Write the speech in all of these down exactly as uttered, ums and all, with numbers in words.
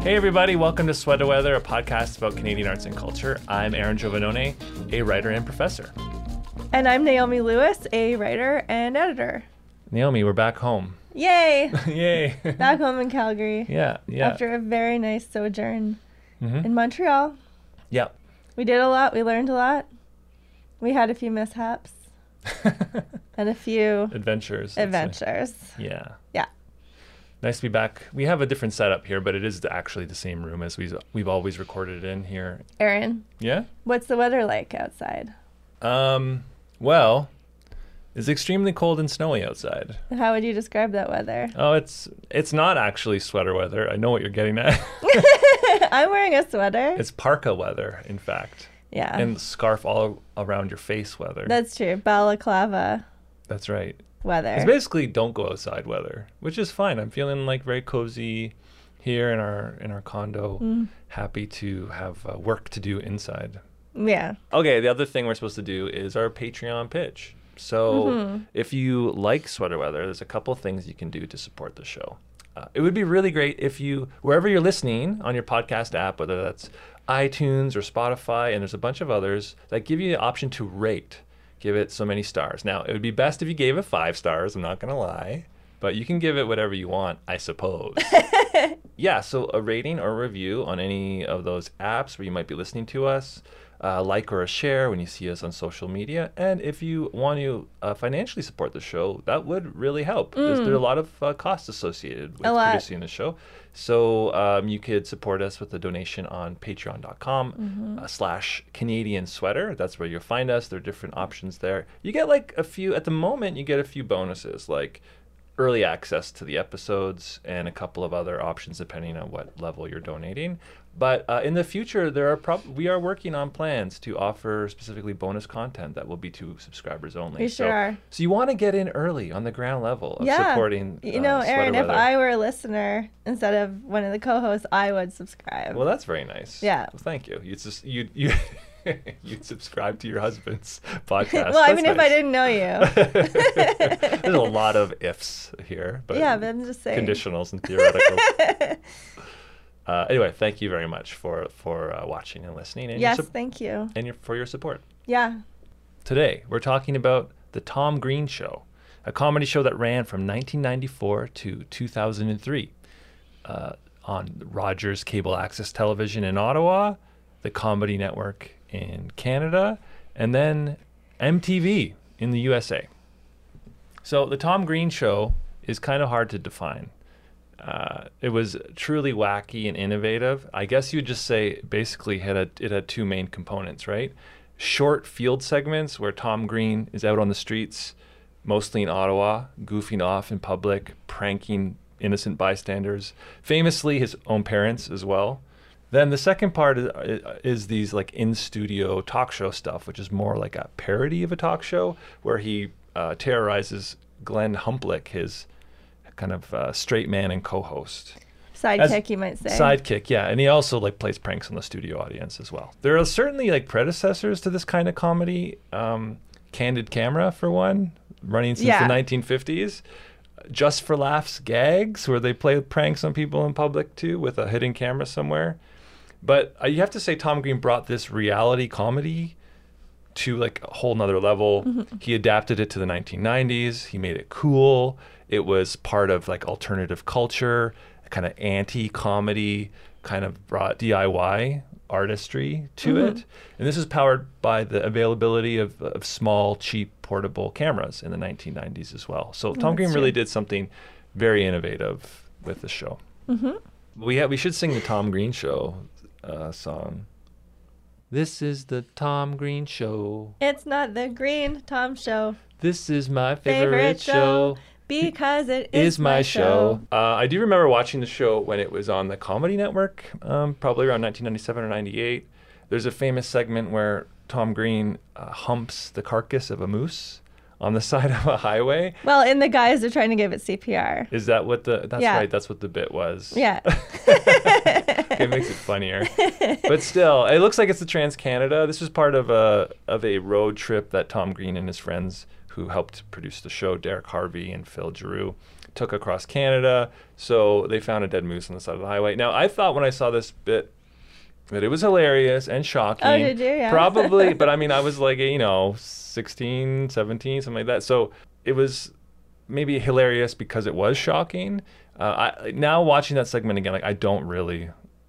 Hey everybody, welcome to Sweater Weather, a podcast about Canadian arts and culture. I'm Aaron Giovannone, a writer and professor. And I'm Naomi Lewis, a writer and editor. Naomi, we're back home. Yay! Yay! Back home in Calgary. Yeah, yeah. After a very nice sojourn mm-hmm. in Montreal. Yep. We did a lot. We learned a lot. We had a few mishaps. and a few adventures. Adventures. Yeah. Yeah. Nice to be back. We have a different setup here, but it is actually the same room as we've, we've always recorded in here. Aaron. Yeah? What's the weather like outside? Um, well, it's extremely cold and snowy outside. How would you describe that weather? Oh, it's it's not actually sweater weather. I know what you're getting at. I'm wearing a sweater. It's parka weather, in fact. Yeah. And scarf all around your face weather. That's true. Balaclava. That's right. Weather. It's basically don't go outside weather, which is fine. I'm feeling like very cozy here in our in our condo. Mm. Happy to have uh, work to do inside. Yeah. Okay, the other thing we're supposed to do is our Patreon pitch. So mm-hmm. if you like Sweater Weather, there's a couple things you can do to support the show. Uh, it would be really great if you, wherever you're listening on your podcast app, whether that's iTunes or Spotify, and there's a bunch of others that give you the option to rate. Give it so many stars. Now, it would be best if you gave it five stars. I'm not going to lie. But you can give it whatever you want, I suppose. Yeah, so a rating or review on any of those apps where you might be listening to us. Uh, like or a share when you see us on social media. And if you want to uh, financially support the show, that would really help. Mm. There's, there are a lot of uh, costs associated with producing the show. So um, you could support us with a donation on patreon dot com mm-hmm. uh, slash Canadian Sweater. That's where you'll find us. There are different options there. You get like a few, at the moment, you get a few bonuses, like early access to the episodes and a couple of other options depending on what level you're donating. But uh, in the future, there are prob- we are working on plans to offer specifically bonus content that will be to subscribers only. We so, sure are. So you want to get in early on the ground level of yeah. supporting You know, uh, Aaron, if weather. I were a listener instead of one of the co-hosts, I would subscribe. Well, that's very nice. Yeah. Well, thank you. You just you you you'd subscribe to your husband's podcast. Well, I that's mean, nice. if I didn't know you. There's a lot of ifs here, but yeah, but I'm just saying conditionals and theoreticals. Uh, anyway, thank you very much for for uh, watching and listening. And yes, your su- thank you. And your, for your support. Yeah. Today, we're talking about The Tom Green Show, a comedy show that ran from nineteen ninety-four to two thousand three uh, on Rogers Cable Access Television in Ottawa, the Comedy Network in Canada, and then M T V in the U S A. So The Tom Green Show is kind of hard to define. Uh, it was truly wacky and innovative. I guess you'd just say basically had a, it had two main components, right? Short field segments where Tom Green is out on the streets, mostly in Ottawa, goofing off in public, pranking innocent bystanders, famously his own parents as well. Then the second part is, is these like in-studio talk show stuff, which is more like a parody of a talk show where he uh, terrorizes Glenn Humplick, his kind of uh, straight man and co-host. Sidekick, as, you might say. Sidekick, yeah. And he also like plays pranks on the studio audience as well. There are certainly like predecessors to this kind of comedy. Um, Candid Camera, for one, running since yeah. the nineteen fifties. Just for Laughs gags, where they play pranks on people in public too, with a hidden camera somewhere. But uh, you have to say Tom Green brought this reality comedy to like a whole nother level. Mm-hmm. He adapted it to the nineteen nineties. He made it cool. It was part of like alternative culture, kind of anti-comedy, kind of brought D I Y artistry to mm-hmm. it. And this is powered by the availability of, of small, cheap, portable cameras in the nineteen nineties as well. So Tom oh, Green really true. did something very innovative with the show. Mm-hmm. We ha- we should sing the Tom Green Show uh, song. This is the Tom Green Show. It's not the Green Tom Show. This is my favorite, favorite show. show. Because it is, is my, my show. show. Uh, I do remember watching the show when it was on the Comedy Network, um, probably around nineteen ninety-seven or ninety-eight. There's a famous segment where Tom Green uh, humps the carcass of a moose on the side of a highway. Well, and the guys are trying to give it C P R. Is that what the, that's yeah. right, that's what the bit was. Yeah. It makes it funnier. But still, it looks like it's the Trans-Canada. This was part of a, of a road trip that Tom Green and his friends who helped produce the show, Derek Harvey and Phil Giroux, took across Canada. So they found a dead moose on the side of the highway. Now, I thought when I saw this bit that it was hilarious and shocking. Oh, did you? Yeah. Probably, but I mean, I was like, you know, sixteen, seventeen, something like that. So it was maybe hilarious because it was shocking. Uh, I, now watching that segment again, like I don't really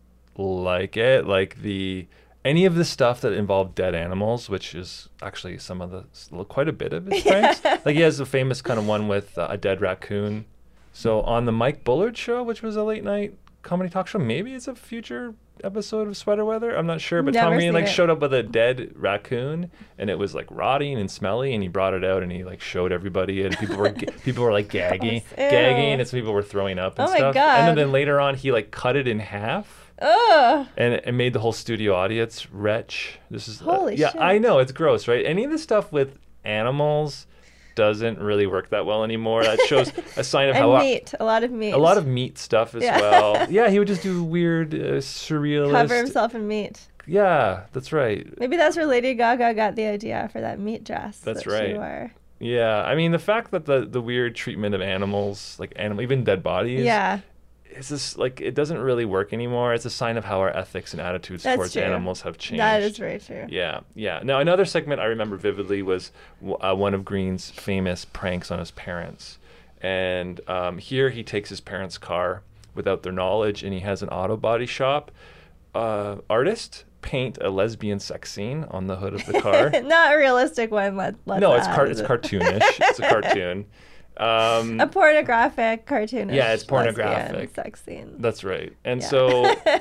like it. Like the any of the stuff that involved dead animals, which is actually some of the quite a bit of his pranks. Like he has a famous kind of one with uh, a dead raccoon. So on the Mike Bullard show, which was a late night comedy talk show, maybe it's a future episode of Sweater Weather. I'm not sure, but Never Tom Green seen like it. showed up with a dead raccoon, and it was like rotting and smelly, and he brought it out and he like showed everybody, and people were ga- people were like gagging, Gross. gagging, Ew. and some people were throwing up and Oh my stuff. God. And then, then later on, he like cut it in half. Ugh. And it, it made the whole studio audience retch. This is Holy uh, yeah, shit. I know it's gross, right? Any of the stuff with animals doesn't really work that well anymore. That shows a sign of And how meat. A lot of meat. a lot of meat stuff as Yeah. well. Yeah, he would just do weird, uh, surrealist. Cover himself in meat. Yeah, that's right. Maybe that's where Lady Gaga got the idea for that meat dress. That's that right. She wore. Yeah, I mean the fact that the the weird treatment of animals, like animal, even dead bodies, Yeah. it's just like it doesn't really work anymore. It's a sign of how our ethics and attitudes That's towards true. animals have changed. That is very true. Yeah, yeah. Now another segment I remember vividly was w- uh, one of Green's famous pranks on his parents, and um, here he takes his parents' car without their knowledge, and he has an auto body shop uh, artist paint a lesbian sex scene on the hood of the car. Not a realistic one. Let, let's no, it's add, car- is it's it? cartoonish. It's a cartoon. Um, A pornographic cartoon. Yeah, it's pornographic. Sex scene. That's right. And Yeah. so,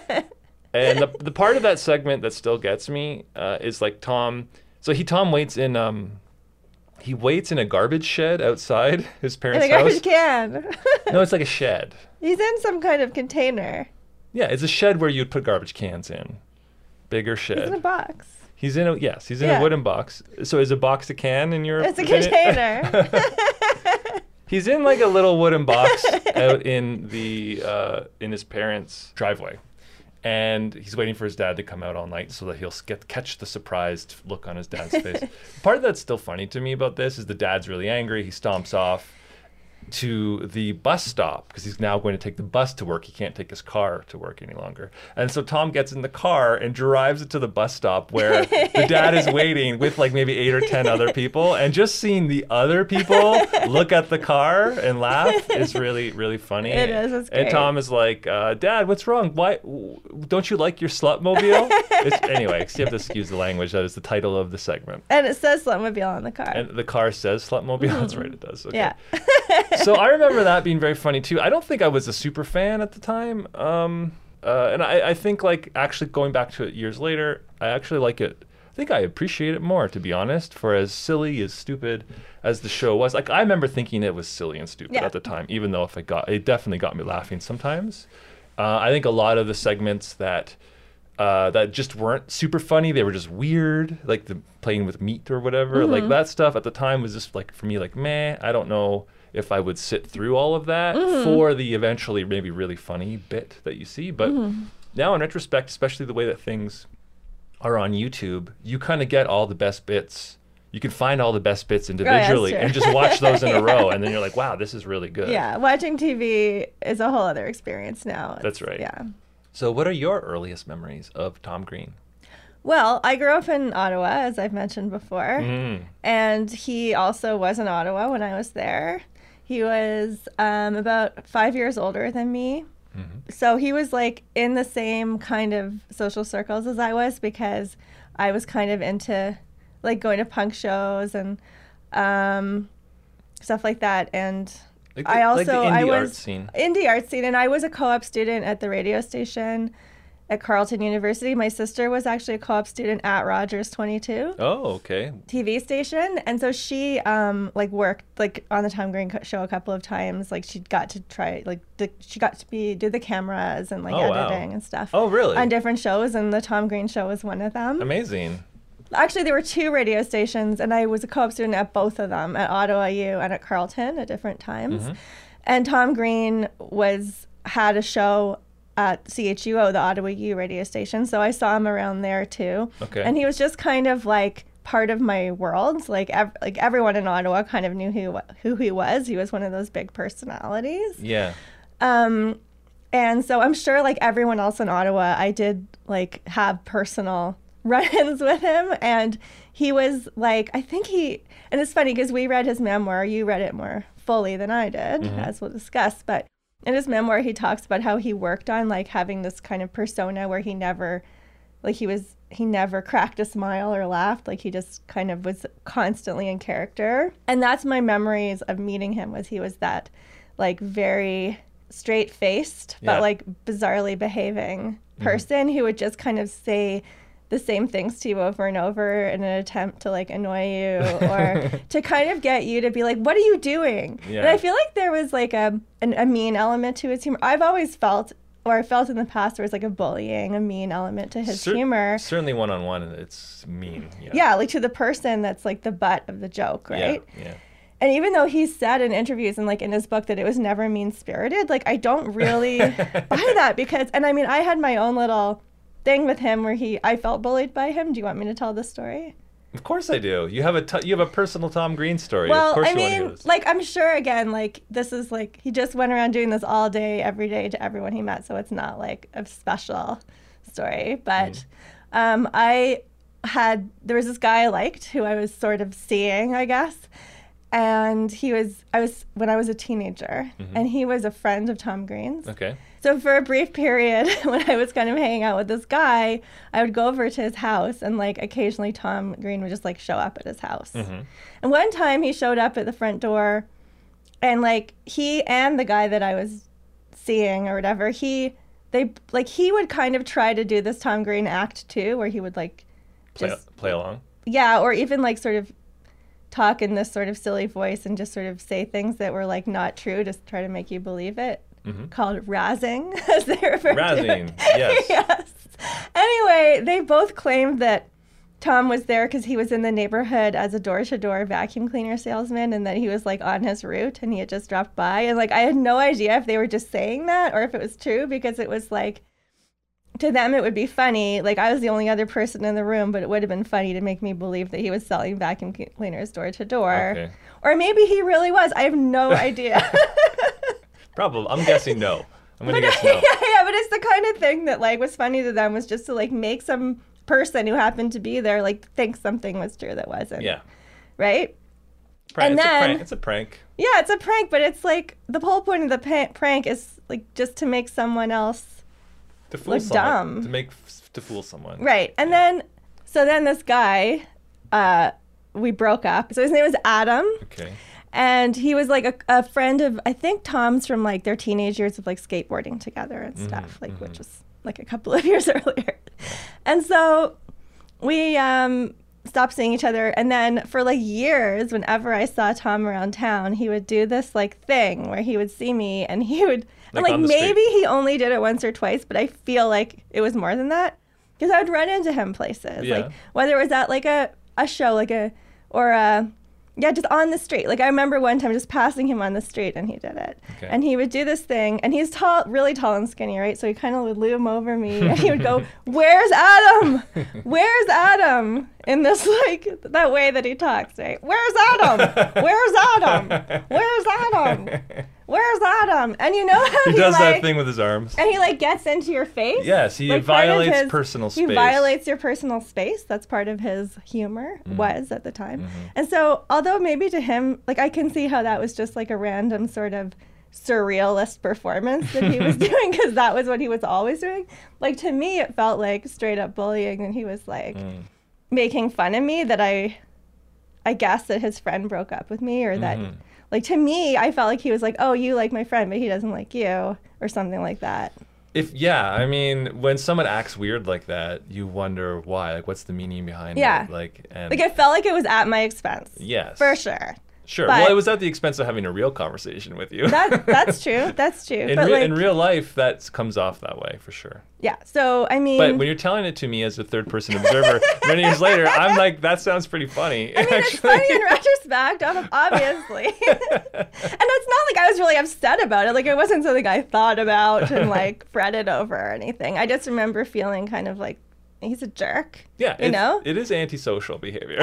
and the the part of that segment that still gets me uh, is like Tom. So he Tom waits in um, he waits in a garbage shed outside his In parents' a garbage house. can. No, it's like a shed. He's in some kind of container. Yeah, it's a shed where you'd put garbage cans in. Bigger shed. He's in a box. He's in a yes. He's in Yeah. a wooden box. So is a box a can in your? It's a opinion? container. He's in like a little wooden box out in the uh, in his parents' driveway, and he's waiting for his dad to come out all night so that he'll get catch the surprised look on his dad's face. Part of that's still funny to me about this is the dad's really angry. He stomps off to the bus stop because he's now going to take the bus to work. He can't take his car to work any longer. And so Tom gets in the car and drives it to the bus stop where the dad is waiting with like maybe eight or ten other people. And just seeing the other people look at the car and laugh is really, really funny. It is, it's And great. Tom is like, uh, Dad, what's wrong? Why don't you like your slutmobile? It's, anyway, you have to excuse the language. That is the title of the segment. And it says Slutmobile on the car. And the car says slutmobile. That's right, it does. Okay. Yeah. So I remember that being very funny too. I don't think I was a super fan at the time, um, uh, and I, I think like actually going back to it years later, I actually like it. I think I appreciate it more, to be honest. For as silly as stupid as the show was, like I remember thinking it was silly and stupid Yeah. at the time, even though if it got it definitely got me laughing sometimes. Uh, I think a lot of the segments that. Uh, that just weren't super funny. They were just weird, like the playing with meat or whatever. Mm-hmm. Like that stuff at the time was just like for me, like meh. I don't know if I would sit through all of that Mm-hmm. for the eventually maybe really funny bit that you see. But Mm-hmm. now in retrospect, especially the way that things are on YouTube, you kind of get all the best bits. You can find all the best bits individually true. and just watch those in a Yeah. row, and then you're like, wow, this is really good. Yeah, watching T V is a whole other experience now. That's It's- right. Yeah. So, what are your earliest memories of Tom Green? Well, I grew up in Ottawa, as I've mentioned before. Mm. And he also was in Ottawa when I was there. He was um, about five years older than me. Mm-hmm. So he was like in the same kind of social circles as I was because I was kind of into like going to punk shows and um, stuff like that. And Like I the- also like the indie I art was scene. indie art scene, and I was a co-op student at the radio station at Carleton University. My sister was actually a co-op student at Rogers twenty-two Oh, okay. T V station, and so she um like worked like on the Tom Green co- show a couple of times. Like she got to try like the, she got to be do the cameras and like Oh, wow. editing and stuff. Oh, really? On different shows, and the Tom Green show was one of them. Amazing. Actually, there were two radio stations, and I was a co-op student at both of them, at Ottawa U and at Carleton at different times. Mm-hmm. And Tom Green was had a show at C H U O, the Ottawa U radio station, so I saw him around there too. Okay. And he was just kind of like part of my world. Like ev- like everyone in Ottawa kind of knew who who he was. He was one of those big personalities. Yeah. Um, and so I'm sure like everyone else in Ottawa, I did like have personal run-ins with him, and he was like, I think he, and it's funny because we read his memoir. You read it more fully than I did, mm-hmm. as we'll discuss. But in his memoir, he talks about how he worked on like having this kind of persona where he never, like he was, he never cracked a smile or laughed. Like he just kind of was constantly in character. And that's my memories of meeting him, was he was that like very straight-faced, but yeah. like bizarrely behaving person mm-hmm. who would just kind of say the same things to you over and over in an attempt to like annoy you or to kind of get you to be like, what are you doing? Yeah. And I feel like there was like a an, a mean element to his humor. I've always felt, or I felt in the past, there was like a bullying, a mean element to his Cer- humor. Certainly one-on-one, it's mean. Yeah. yeah, like to the person that's like the butt of the joke, right? Yeah, yeah. And even though he said in interviews and like in his book that it was never mean-spirited, like I don't really buy that because, and I mean, I had my own little thing with him where he, I felt bullied by him. Do you want me to tell the story? Of course I do. You have a t- you have a personal Tom Green story. Well, of course I you mean, want to hear this. like I'm sure again, like this is like he just went around doing this all day, every day to everyone he met, so it's not like a special story. But mm. um, I had there was this guy I liked who I was sort of seeing, I guess. And he was, I was, when I was a teenager, mm-hmm. and he was a friend of Tom Green's. Okay. So for a brief period, when I was kind of hanging out with this guy, I would go over to his house, and like occasionally Tom Green would just like show up at his house. Mm-hmm. And one time he showed up at the front door, and like he and the guy that I was seeing or whatever, he, they, like he would kind of try to do this Tom Green act too, where he would like just play, play along. Yeah, or even like sort of talk in this sort of silly voice and just sort of say things that were like not true to try to make you believe it, mm-hmm. called razzing, as they refer razzing, to it. yes. yes. Anyway, they both claimed that Tom was there because he was in the neighborhood as a door-to-door vacuum cleaner salesman, and that he was like on his route and he had just dropped by. And like I had no idea if they were just saying that or if it was true, because it was like, to them, it would be funny. Like, I was the only other person in the room, but it would have been funny to make me believe that he was selling vacuum cleaners door to door. Okay. Or maybe he really was. I have no idea. Probably. I'm guessing no. I'm going to guess no. Yeah, yeah, but it's the kind of thing that, like, was funny to them, was just to, like, make some person who happened to be there, like, think something was true that wasn't. Yeah. Right? Prank. And it's then, a prank. It's a prank. Yeah, it's a prank, but it's, like, the whole point of the pa- prank is, like, just to make someone else to fool look someone, dumb. To make to fool someone. Right. And yeah. then so then this guy, uh, we broke up. So his name was Adam. Okay. And he was like a, a friend of, I think Tom's from like their teenage years of like skateboarding together and stuff, mm-hmm, like mm-hmm. which was like a couple of years earlier. Yeah. And so we um stopped seeing each other, and then for like years, whenever I saw Tom around town, he would do this like thing where he would see me and he would Like, like maybe street. He only did it once or twice, but I feel like it was more than that, because I would run into him places, yeah. like whether it was at like a, a show, like a, or a, yeah, just on the street. Like I remember one time just passing him on the street and he did it. Okay. And he would do this thing, and he's tall, really tall and skinny, right? So he kind of would loom over me and he would go, "Where's Adam? Where's Adam?" In this like that way that he talks, right? "Where's Adam? Where's Adam? Where's Adam? Where's Adam?" And you know how he, he does like, that thing with his arms. And he like gets into your face. Yes, he like, violates his, personal space. He violates your personal space. That's part of his humor, mm. was at the time. Mm-hmm. And so, although maybe to him, like I can see how that was just like a random sort of surrealist performance that he was doing, because that was what he was always doing. Like to me, it felt like straight up bullying, and he was like mm. making fun of me that I, I guess that his friend broke up with me, or that. Mm-hmm. Like, to me, I felt like he was like, "Oh, you like my friend, but he doesn't like you," or something like that. If yeah, I mean, when someone acts weird like that, you wonder why. Like, what's the meaning behind yeah. it? Like, and like I felt like it was at my expense. Yes, for sure. Sure. But well, it was at the expense of having a real conversation with you. That that's true. That's true. In, but re- like, in real life, that comes off that way for sure. Yeah. So I mean, but when you're telling it to me as a third-person observer, many years later, I'm like, that sounds pretty funny. I mean, it's funny in retrospect, obviously, and it's not like I was really upset about it. Like it wasn't something I thought about and like fretted over or anything. I just remember feeling kind of like he's a jerk. Yeah, you it's, know, it is antisocial behavior.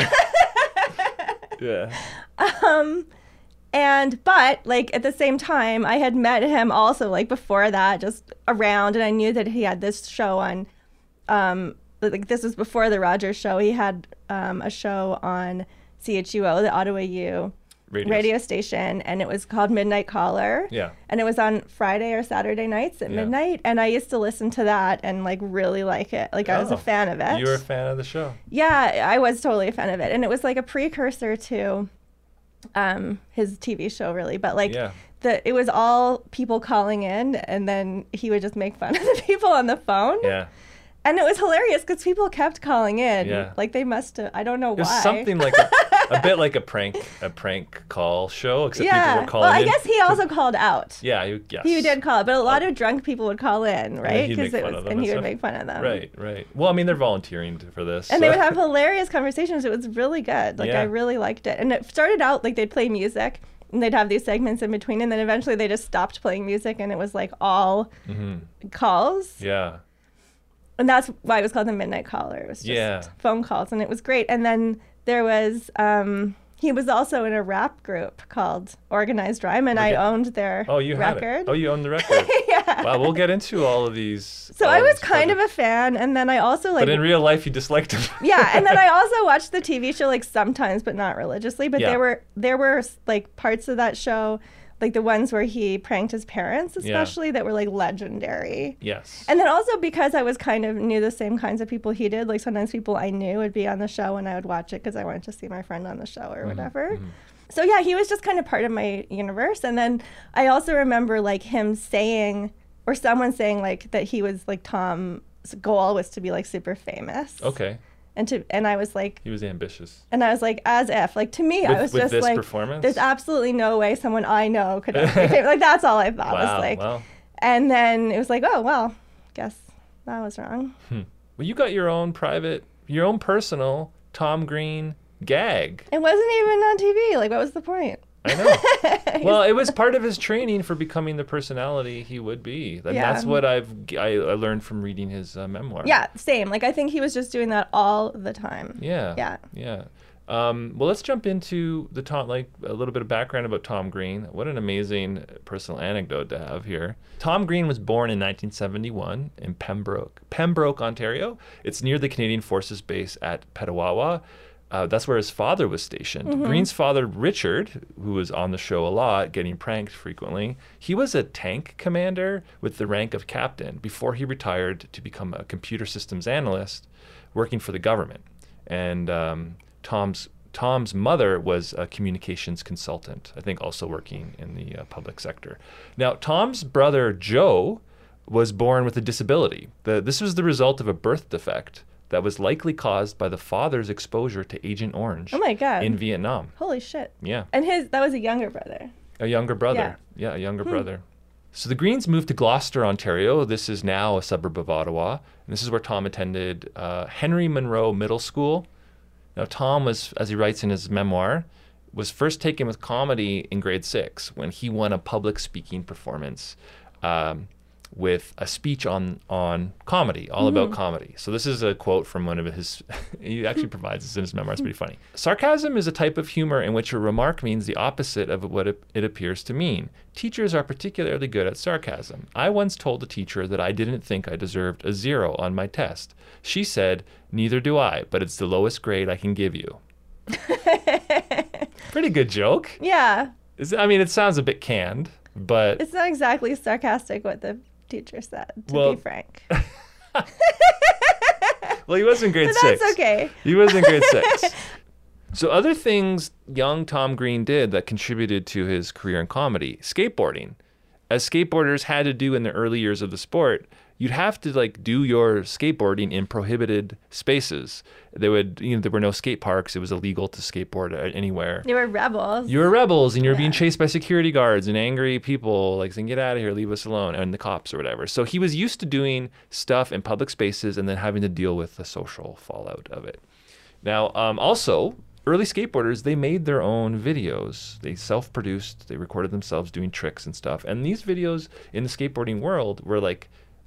Yeah. Um, and but like at the same time, I had met him also like before that, just around, and I knew that he had this show on. Um, like this was before the Rogers show. He had um, a show on C H U O, the Ottawa U Radio. radio station, and it was called Midnight Caller. Yeah. And it was on Friday or Saturday nights at Yeah. midnight, and I used to listen to that and like really like it. Like I was Oh, a fan of it. You were a fan of the show. Yeah, I was totally a fan of it, and it was like a precursor to um, his T V show, really. But like, Yeah. the it was all people calling in, and then he would just make fun of the people on the phone. Yeah. And it was hilarious because people kept calling in. Yeah. Like they must have. I don't know It was why. something like a, a bit like a prank, a prank call show, except yeah. people were calling Well, I in guess he to- also called out. Yeah, he, yes. He did call, but a lot of drunk people would call in, right? he'd make it fun was, of them and and he would stuff. make fun of them. Right, right. Well, I mean, they're volunteering to- for this. And so- they would have hilarious conversations. It was really good. Like Yeah. I really liked it. And it started out like they'd play music, and they'd have these segments in between, and then eventually they just stopped playing music, and it was like all Mhm. calls. Yeah. And that's why it was called the Midnight Caller. It was just Yeah. phone calls, and it was great. And then there was um, he was also in a rap group called Organized Rhyme, and I Okay. owned their Oh, you had record. it. Oh, you own the record. Yeah. Wow, we'll get into all of these. So all I of was these kind of projects. a fan, and then I also like But in real life, you disliked him. yeah, and then I also watched the T V show like sometimes, but not religiously. But Yeah. there were there were like parts of that show, like the ones where he pranked his parents, especially that were like legendary. Yes. And then also because I was kind of knew the same kinds of people he did, like sometimes people I knew would be on the show and I would watch it because I wanted to see my friend on the show or whatever. So yeah, he was just kind of part of my universe. And then I also remember like him saying, or someone saying like that he was like Tom's goal was to be like super famous. Okay. And to and I was like, He was ambitious. and I was like, as if like to me, With- I was with just this like, performance? there's absolutely no way someone I know could ever be famous. Like that's all I thought Wow. was like. Wow. And then it was like, oh well, guess that was wrong. Well, you got your own private, your own personal Tom Green gag. It wasn't even on T V. Like, what was the point? I know. Well, it was part of his training for becoming the personality he would be. And Yeah. that's what I've I, I learned from reading his uh, memoir. Yeah, same. Like I think he was just doing that all the time. Yeah. Yeah. Yeah. Um, well, let's jump into the Tom, like a little bit of background about Tom Green. What an amazing personal anecdote to have here. Tom Green was born in nineteen seventy-one in Pembroke, Pembroke, Ontario. It's near the Canadian Forces base at Petawawa. Uh, that's where his father was stationed. Mm-hmm. Green's father, Richard, who was on the show a lot, getting pranked frequently, he was a tank commander with the rank of captain before he retired to become a computer systems analyst working for the government. And um, Tom's Tom's mother was a communications consultant, I think also working in the uh, public sector. Now, Tom's brother, Joe, was born with a disability. The, this was the result of a birth defect that was likely caused by the father's exposure to Agent Orange Oh my God. in Vietnam. Holy shit. Yeah, And his that was a younger brother. a younger brother. Yeah, a younger brother. So the Greens moved to Gloucester, Ontario. This is now a suburb of Ottawa. And this is where Tom attended uh, Henry Monroe Middle School. Now, Tom was, as he writes in his memoir, was first taken with comedy in grade six when he won a public speaking performance um, with a speech on on comedy, all about comedy. So this is a quote from one of his, he actually provides this in his memoir, it's pretty funny. Sarcasm is a type of humor in which a remark means the opposite of what it, it appears to mean. Teachers are particularly good at sarcasm. I once told a teacher that I didn't think I deserved a zero on my test. She said, neither do I, but it's the lowest grade I can give you. Pretty good joke. Yeah. Is- I mean, it sounds a bit canned, but It's not exactly sarcastic what the teacher said, to Well- be frank. well, he was in grade But six. that's okay. He was in grade six. So other things young Tom Green did that contributed to his career in comedy, skateboarding. As skateboarders had to do in the early years of the sport, you'd have to like do your skateboarding in prohibited spaces. There would, you know, there were no skate parks. It was illegal to skateboard anywhere. They were rebels. You were rebels and you were being Yeah. chased by security guards and angry people like saying, get out of here, leave us alone, and the cops or whatever. So he was used to doing stuff in public spaces and then having to deal with the social fallout of it. Now, um, also, early skateboarders, they made their own videos. They self-produced, they recorded themselves doing tricks and stuff. And these videos in the skateboarding world were like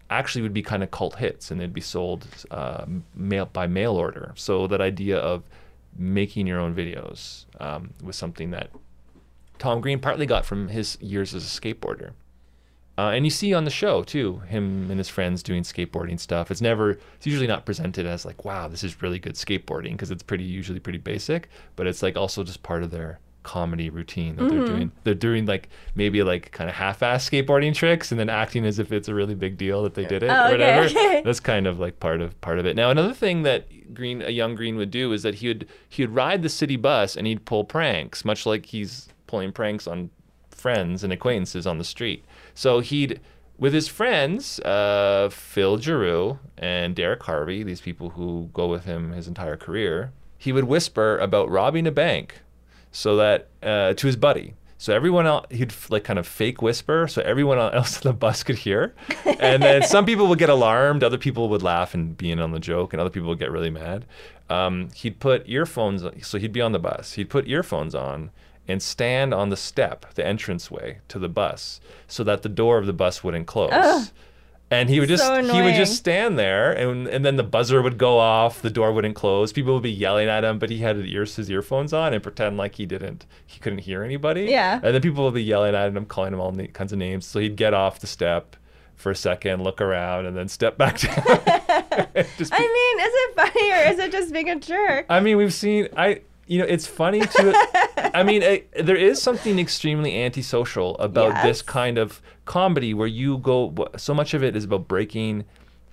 actually would be kind of cult hits, and they'd be sold uh, mail by mail order. So that idea of making your own videos um, was something that Tom Green partly got from his years as a skateboarder. Uh, and you see on the show too, him and his friends doing skateboarding stuff. It's never, it's usually not presented as like, wow, this is really good skateboarding, because it's pretty usually pretty basic. But it's like also just part of their comedy routine that mm-hmm. they're doing. They're doing like maybe like kind of half-ass skateboarding tricks and then acting as if it's a really big deal that they did it oh, or whatever. Okay. That's kind of like part of part of it. Now another thing that Green, a young Green would do is that he would he would ride the city bus and he'd pull pranks, much like he's pulling pranks on friends and acquaintances on the street. So he'd, with his friends, uh, Phil Giroux and Derek Harvey, these people who go with him his entire career, he would whisper about robbing a bank, so that uh, to his buddy. So everyone else, he'd like kind of fake whisper, so everyone else on the bus could hear. And then some people would get alarmed, other people would laugh and be in on the joke, and other people would get really mad. Um, he'd put earphones, so he'd be on the bus. He'd put earphones on and stand on the step, the entranceway to the bus, so that the door of the bus wouldn't close. Ugh. And he would just So he would just stand there, and and then the buzzer would go off, the door wouldn't close, people would be yelling at him, but he had his ears his earphones on and pretend like he didn't he couldn't hear anybody. Yeah. And then people would be yelling at him, calling him all na- kinds of names. So he'd get off the step for a second, look around, and then step back down. Just be- I mean, is it funny or is it just being a jerk? I mean, we've seen I you know, it's funny to, I mean, it, there is something extremely antisocial about Yes. this kind of comedy where you go, so much of it is about breaking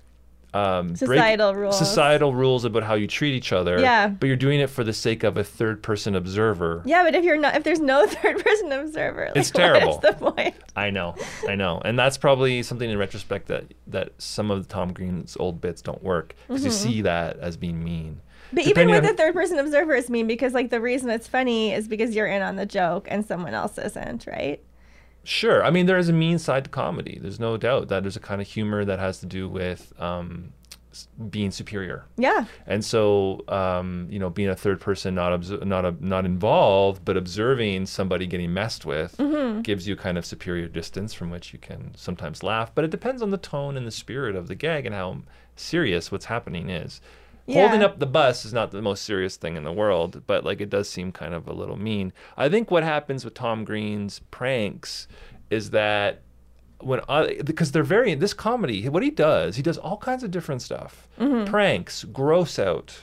um, Societal break, rules. societal rules about how you treat each other. Yeah. But you're doing it for the sake of a third person observer. Yeah, but if you're not, if there's no third person observer, like, It's terrible. What is the point? I know, I know. And that's probably something in retrospect that, that some of Tom Green's old bits don't work, because Mm-hmm. you see that as being mean. But even Depending with on- the third person observer, it's mean because like the reason it's funny is because you're in on the joke and someone else isn't, right? Sure. I mean, there is a mean side to comedy. There's no doubt that there's a kind of humor that has to do with um, s- being superior. Yeah. And so, um, you know, being a third person, not obs- not a, not involved, but observing somebody getting messed with, Mm-hmm. gives you kind of superior distance from which you can sometimes laugh. But it depends on the tone and the spirit of the gag and how serious what's happening is. Yeah. Holding up the bus is not the most serious thing in the world, but like it does seem kind of a little mean. I think what happens with Tom Green's pranks is that when I, because they're very, this comedy, what he does, he does all kinds of different stuff. Mm-hmm. Pranks, gross out,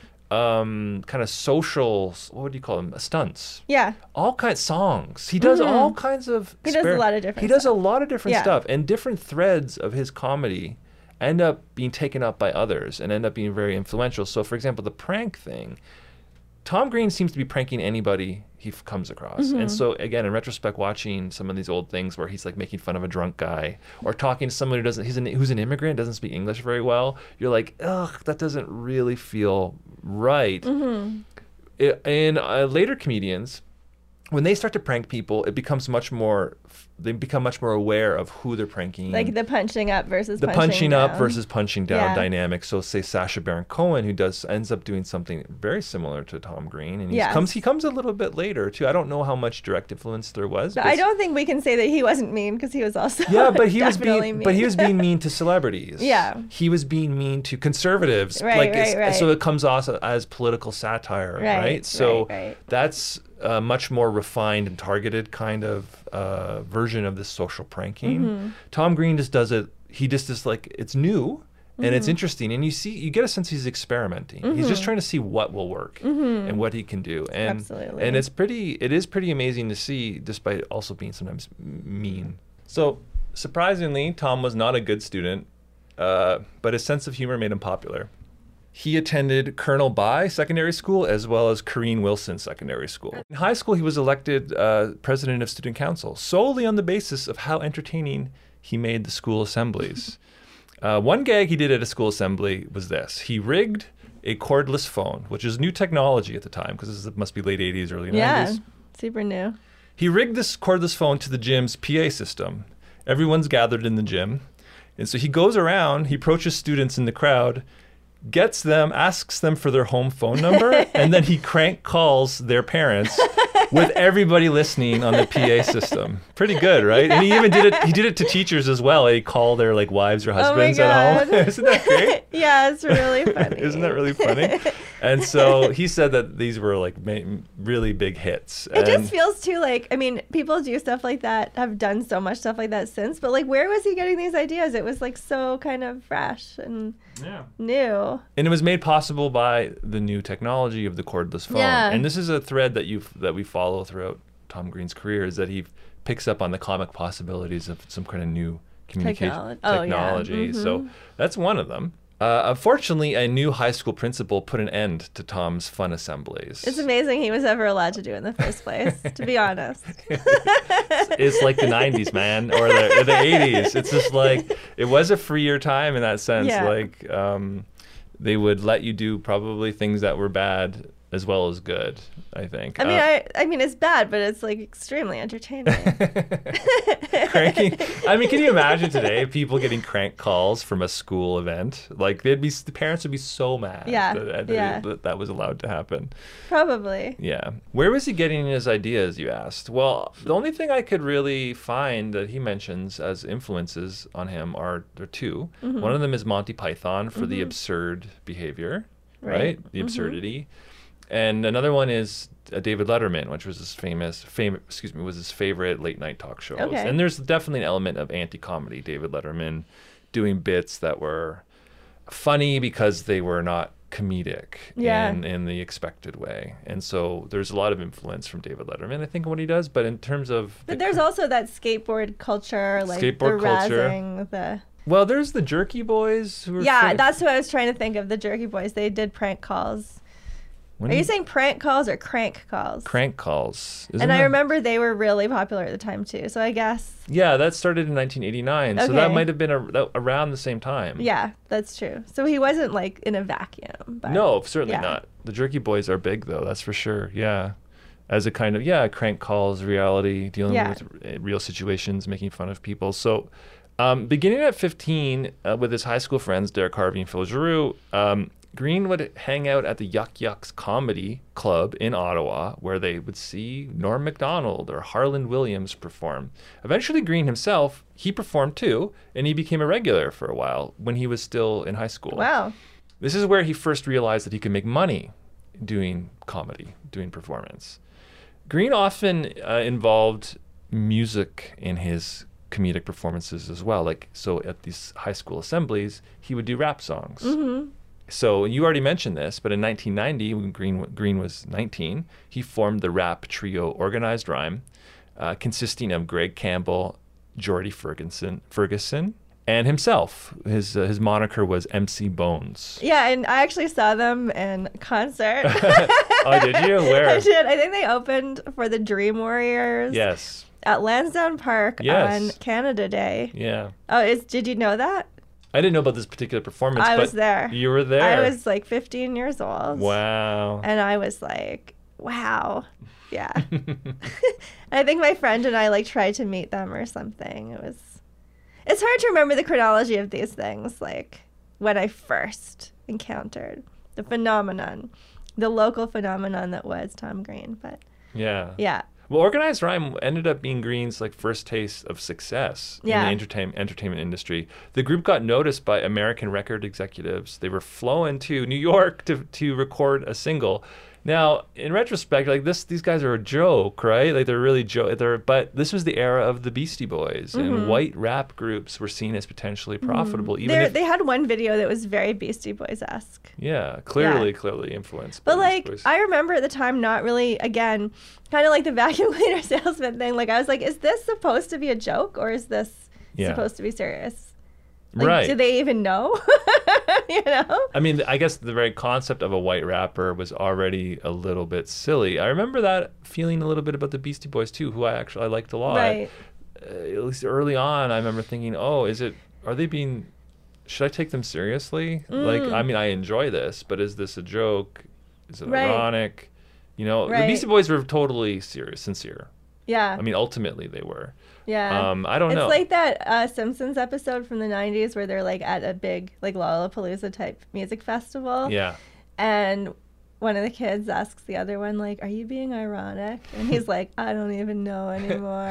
um, kind of social, what would you call them? Stunts. Yeah. All kinds songs. He does Mhm. all kinds of. He does a lot of different He does a stuff. lot of different Yeah. stuff, and different threads of his comedy end up being taken up by others and end up being very influential. So, for example, the prank thing, Tom Green seems to be pranking anybody he f- comes across. Mm-hmm. And so, again, in retrospect, watching some of these old things where he's like making fun of a drunk guy or talking to someone who doesn't, he's an, who's an immigrant, doesn't speak English very well, you're like, ugh, that doesn't really feel right. Mm-hmm. It, and uh, later comedians, when they start to prank people, it becomes much more, they become much more aware of who they're pranking. Like the punching up versus the punching, punching up down. versus punching down Yeah. dynamic. So say Sacha Baron Cohen, who does ends up doing something very similar to Tom Green, and he Yes. comes he comes a little bit later too. I don't know how much direct influence there was. But I because- don't think we can say that he wasn't mean because he was also Yeah, but he was definitely being mean. but he was being mean to celebrities. Yeah. he was being mean to conservatives. Right, like right, it's- right. So it comes off as political satire, Right, right? So right, right. that's a much more refined and targeted kind of uh, version of this social pranking. Mm-hmm. Tom Green just does it. He just is like it's new. And it's Mm-hmm. interesting, and you see, you get a sense he's experimenting. He's just trying to see what will work and what he can do, and Absolutely. and it's pretty, it is pretty amazing to see, despite also being sometimes m- mean. So surprisingly, Tom was not a good student, uh, but his sense of humor made him popular. He attended Colonel By Secondary School as well as Corrine Wilson Secondary School. In high school, he was elected uh, president of student council solely on the basis of how entertaining he made the school assemblies. Uh, one gag he did at a school assembly was this. He rigged a cordless phone, which is new technology at the time because this must be late eighties, early yeah, nineties. super new. He rigged this cordless phone to the gym's P A system. Everyone's gathered in the gym. And so he goes around, he approaches students in the crowd, gets them, asks them for their home phone number, and then he crank calls their parents with everybody listening on the P A system. Pretty good, right? And he even did it. He did it to teachers as well. He called their like wives or husbands oh at home. Isn't that great? Yeah, it's really funny. Isn't that really funny? And so he said that these were like ma- really big hits. It just feels too like, I mean, people do stuff like that, have done so much stuff like that since, but like, where was he getting these ideas? It was like so kind of fresh and yeah. new. And it was made possible by the new technology of the cordless phone. Yeah. And this is a thread that you that we follow throughout Tom Green's career, is that he picks up on the comic possibilities of some kind of new communication Technolo- oh, yeah. technology. Mm-hmm. So that's one of them. Uh, unfortunately, a new high school principal put an end to Tom's fun assemblies. It's amazing he was ever allowed to do it in the first place, to be honest. It's like the nineties, man, or the, or the eighties. It's just like, it was a freer time in that sense. Yeah. Like, um, they would let you do probably things that were bad as well as good, I think. I mean, Uh, I, I mean, it's bad, but it's like extremely entertaining. cranking. I mean, can you imagine today people getting crank calls from a school event? Like, they'd be, the parents would be so mad Yeah, that, yeah. that that was allowed to happen. Probably. Yeah. Where was he getting his ideas, you asked? Well, the only thing I could really find that he mentions as influences on him are, are two. Mm-hmm. One of them is Monty Python for the absurd behavior, right? Right. The Mhm. absurdity. And another one is uh, David Letterman, which was his famous, fam- excuse me, was his favorite late night talk shows. Okay. And there's definitely an element of anti-comedy. David Letterman doing bits that were funny because they were not comedic Yeah. in, in the expected way. And so there's a lot of influence from David Letterman, I think, in what he does. But in terms of... But there's also that skateboard culture, like Skateboard the culture. razzing, the... Well, there's the Jerky Boys. Who were Yeah, fa- that's what I was trying to think of, the Jerky Boys. They did prank calls. when Are you he- saying prank calls or crank calls? Crank calls. Isn't And I that- remember they were really popular at the time, too. So I guess, Yeah, that started in nineteen eighty-nine. So that Okay. might have been a, that, around the same time. yeah, that's true. So he wasn't, like, in a vacuum. But No, certainly yeah. not. The Jerky Boys are big, though. That's for sure. Yeah. As a kind of, yeah, crank calls, reality, dealing Yeah. with uh, real situations, making fun of people. So um, beginning at fifteen, uh, with his high school friends, Derek Harvey and Phil Giroux, um, Green would hang out at the Yuck Yucks Comedy Club in Ottawa, where they would see Norm Macdonald or Harland Williams perform. Eventually, Green himself, he performed too, and he became a regular for a while when he was still in high school. Wow. This is where he first realized that he could make money doing comedy, doing performance. Green often uh, involved music in his comedic performances as well. Like, so at these high school assemblies, he would do rap songs. Mm-hmm. So you already mentioned this, but in nineteen ninety, when Green Green was nineteen, he formed the rap trio Organized Rhyme, uh, consisting of Greg Campbell, Geordie Ferguson, Ferguson, and himself. His uh, his moniker was M C Bones. Yeah, and I actually saw them in concert. Oh, did you? Where? I did. I think they opened for the Dream Warriors Yes. at Lansdowne Park Yes. on Canada Day. Yeah. Oh, is did you know that? I didn't know about this particular performance. I but was there. You were there. I was like fifteen years old. Wow. And I was like, wow. Yeah. I think my friend and I like tried to meet them or something. It was It's hard to remember the chronology of these things, like when I first encountered the phenomenon, the local phenomenon that was Tom Green. But Yeah. yeah. Well, Organized Rhyme ended up being Green's like first taste of success Yeah. in the entertainment entertainment industry. The group got noticed by American record executives. They were flown to New York to to record a single. Now, in retrospect, like this, these guys are a joke, right? Like they're really joke. They're, but this was the era of the Beastie Boys, Mm-hmm. and white rap groups were seen as potentially profitable, even There, if they had one video that was very Beastie Boys-esque. yeah, clearly, Yeah. clearly influenced. But by like, Beastie Boys. I remember at the time not really, again, kind of like the vacuum cleaner salesman thing. Like, I was like, is this supposed to be a joke or is this Yeah. supposed to be serious? Like, right. do they even know? You know? I mean, I guess the very concept of a white rapper was already a little bit silly. I remember that feeling a little bit about the Beastie Boys too, who I actually I liked a lot. Right. Uh, at least early on, I remember thinking, "Oh, is it? Are they being? Should I take them seriously? Like, Mm. I mean, I enjoy this, but is this a joke? Is it Right. ironic? You know, the Right. Beastie Boys were totally serious, sincere. Yeah. I mean, ultimately they were. Yeah. Um, I don't it's know. like that uh, Simpsons episode from the nineties where they're like at a big like Lollapalooza type music festival. Yeah. And one of the kids asks the other one, like, "Are you being ironic?" And he's like, "I don't even know anymore."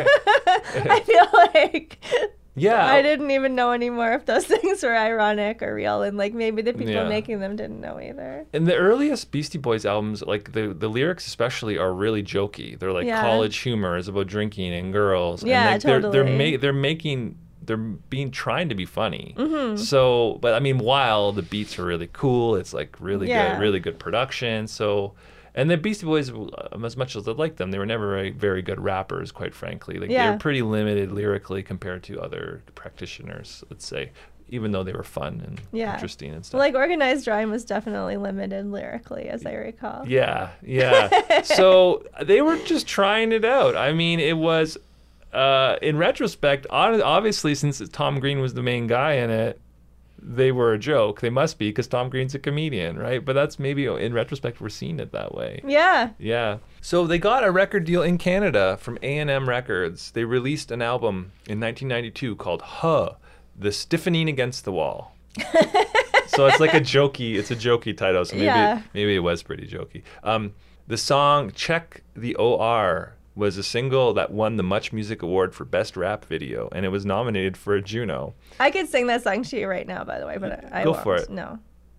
I feel like Yeah. I didn't even know anymore if those things were ironic or real, and like maybe the people Yeah. making them didn't know either. In the earliest Beastie Boys albums, like the, the lyrics especially are really jokey. They're like Yeah. college humor is about drinking and girls. Yeah, and like they're, They're, totally. ma- they're making, they're being trying to be funny. Mm-hmm. So, but I mean, while the beats are really cool, it's like really Yeah. good, really good production. So, and the Beastie Boys, um, as much as I like them, they were never very, very good rappers, quite frankly. Like Yeah. they're pretty limited lyrically compared to other practitioners, let's say, even though they were fun and Yeah. interesting and stuff. Like Organized Rhyme was definitely limited lyrically, as I recall. Yeah, yeah. So they were just trying it out. I mean, it was, uh, in retrospect, hon- obviously, since Tom Green was the main guy in it, they were a joke. They must be, because Tom Green's a comedian, right? But that's maybe, in retrospect, we're seeing it that way. Yeah. Yeah. So they got a record deal in Canada from A and M Records. They released an album in nineteen ninety-two called Huh, The Stiffening Against the Wall. So it's like a jokey, it's a jokey title. So maybe, Yeah. it, maybe it was pretty jokey. Um, the song Check the O R was a single that won the Much Music Award for Best Rap Video, and it was nominated for a Juno. I could sing that song to you right now, by the way, but I, I Go won't. for it. No.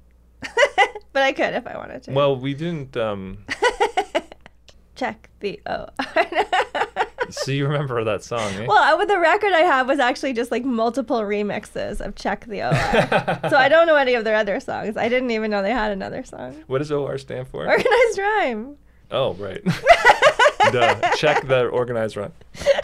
But I could if I wanted to. Well, we didn't, um, Check the O. so you remember that song, eh? Well, I- with the record I have was actually just like multiple remixes of Check the O R. So I don't know any of their other songs. I didn't even know they had another song. What does O R stand for? Organized Rhyme. Oh, right. Duh. Check the Organized Rhyme.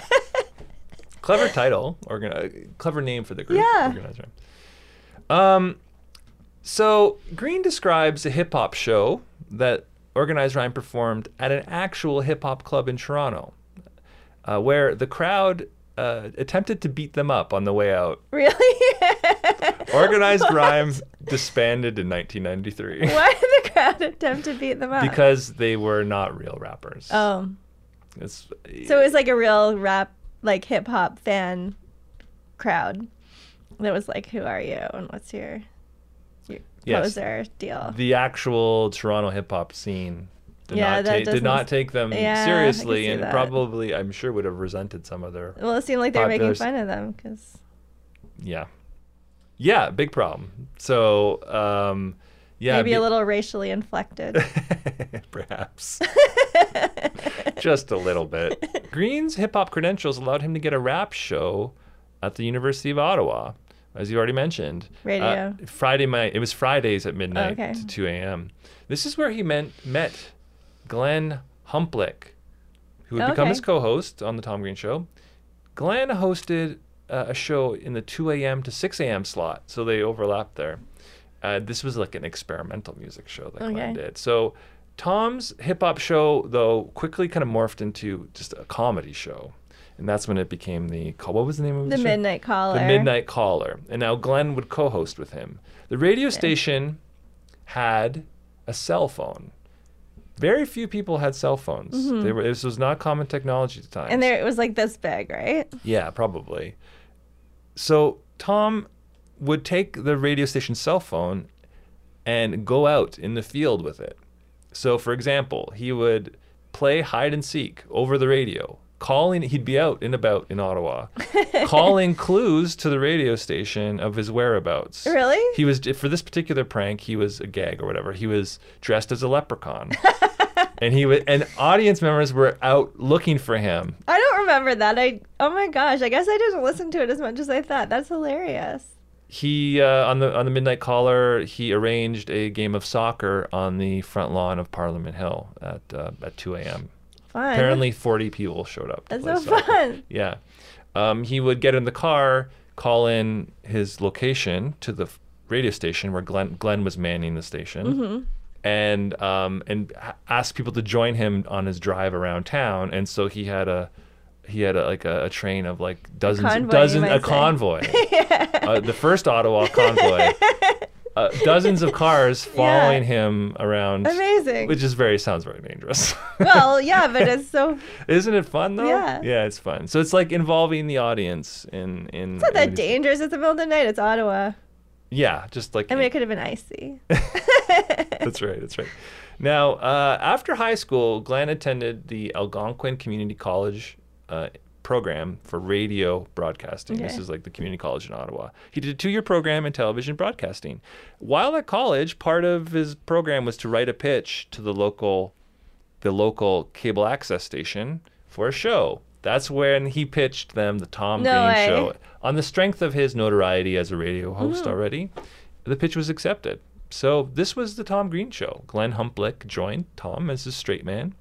Clever title. Organ- clever name for the group. Yeah. Organized Rhyme. Um, so Green describes a hip hop show that Organized Rhyme performed at an actual hip hop club in Toronto, uh, where the crowd uh, attempted to beat them up on the way out. Really? Organized What? Rhyme disbanded in nineteen ninety-three Why did the crowd attempt to beat them up? because they were not real rappers. Oh. It's, So it was like a real rap, like hip hop fan crowd that was like, "Who are you and what's your, your Yes. poser deal?" the actual Toronto hip hop scene did, Yeah, not, that ta- did doesn't not s- take them Yeah, I can seriously, see and that. probably, I'm sure, would have resented some of their. Well, it seemed like they were making Popular s- fun of them because Yeah. Yeah, big problem. So, um, yeah. maybe be- a little racially inflected. Perhaps. Just a little bit. Green's hip hop credentials allowed him to get a rap show at the University of Ottawa, as you already mentioned. Radio. Uh, Friday night. It was Fridays at midnight Okay. to two a.m. This is where he met, met Glenn Humplick, who would become Okay. his co-host on the Tom Green Show. Glenn hosted uh, a show in the two a.m. to six a.m. slot, so they overlapped there. Uh, this was like an experimental music show that Glenn Okay. did. So Tom's hip hop show, though, quickly kind of morphed into just a comedy show. And that's when it became the, what was the name of The show? Midnight Caller. The Midnight Caller. And now Glenn would co-host with him. The radio station had a cell phone. Very few people had cell phones. They were, this was not common technology at the time. Mm-hmm. And there it was like this big, right? Yeah, probably. So Tom would take the radio station cell phone and go out in the field with it. So, for example, he would play hide and seek over the radio, calling, he'd be out and about in Ottawa, calling clues to the radio station of his whereabouts. Really? He was, for this particular prank, he was a gag or whatever, he was dressed as a leprechaun. And he would, and audience members were out looking for him. I don't remember that. I oh my gosh, I guess I didn't listen to it as much as I thought. That's hilarious. He uh, on the on the Midnight Caller, he arranged a game of soccer on the front lawn of Parliament Hill at uh, at two a.m. Fun. Apparently, forty people showed up. To That's play so soccer. fun. Yeah, um, he would get in the car, call in his location to the f- radio station where Glenn Glenn was manning the station, Mm-hmm. and um, and a- ask people to join him on his drive around town. And so he had a he had a, like a, a train of like dozens convoy, you dozens might a say. convoy. Uh, the first Ottawa convoy, uh, dozens of cars following him around, Amazing. which is very sounds very dangerous. Well, yeah, but it's so Isn't it fun though? Yeah. yeah, it's fun. So it's like involving the audience in in. it's not that dangerous. It's the middle of the night. It's Ottawa. Yeah, just like I mean, it could have been icy. that's right. That's right. Now, uh, after high school, Glenn attended the Algonquin Community College uh, program for radio broadcasting. Okay. This is like the community college in Ottawa. He did a two-year program in television broadcasting. While at college, part of his program was to write a pitch to the local, the local cable access station for a show. That's when he pitched them the Tom No Green way. Show. On the strength of his notoriety as a radio host Mm-hmm. already, the pitch was accepted. So this was the Tom Green Show. Glenn Humplick joined Tom as his straight man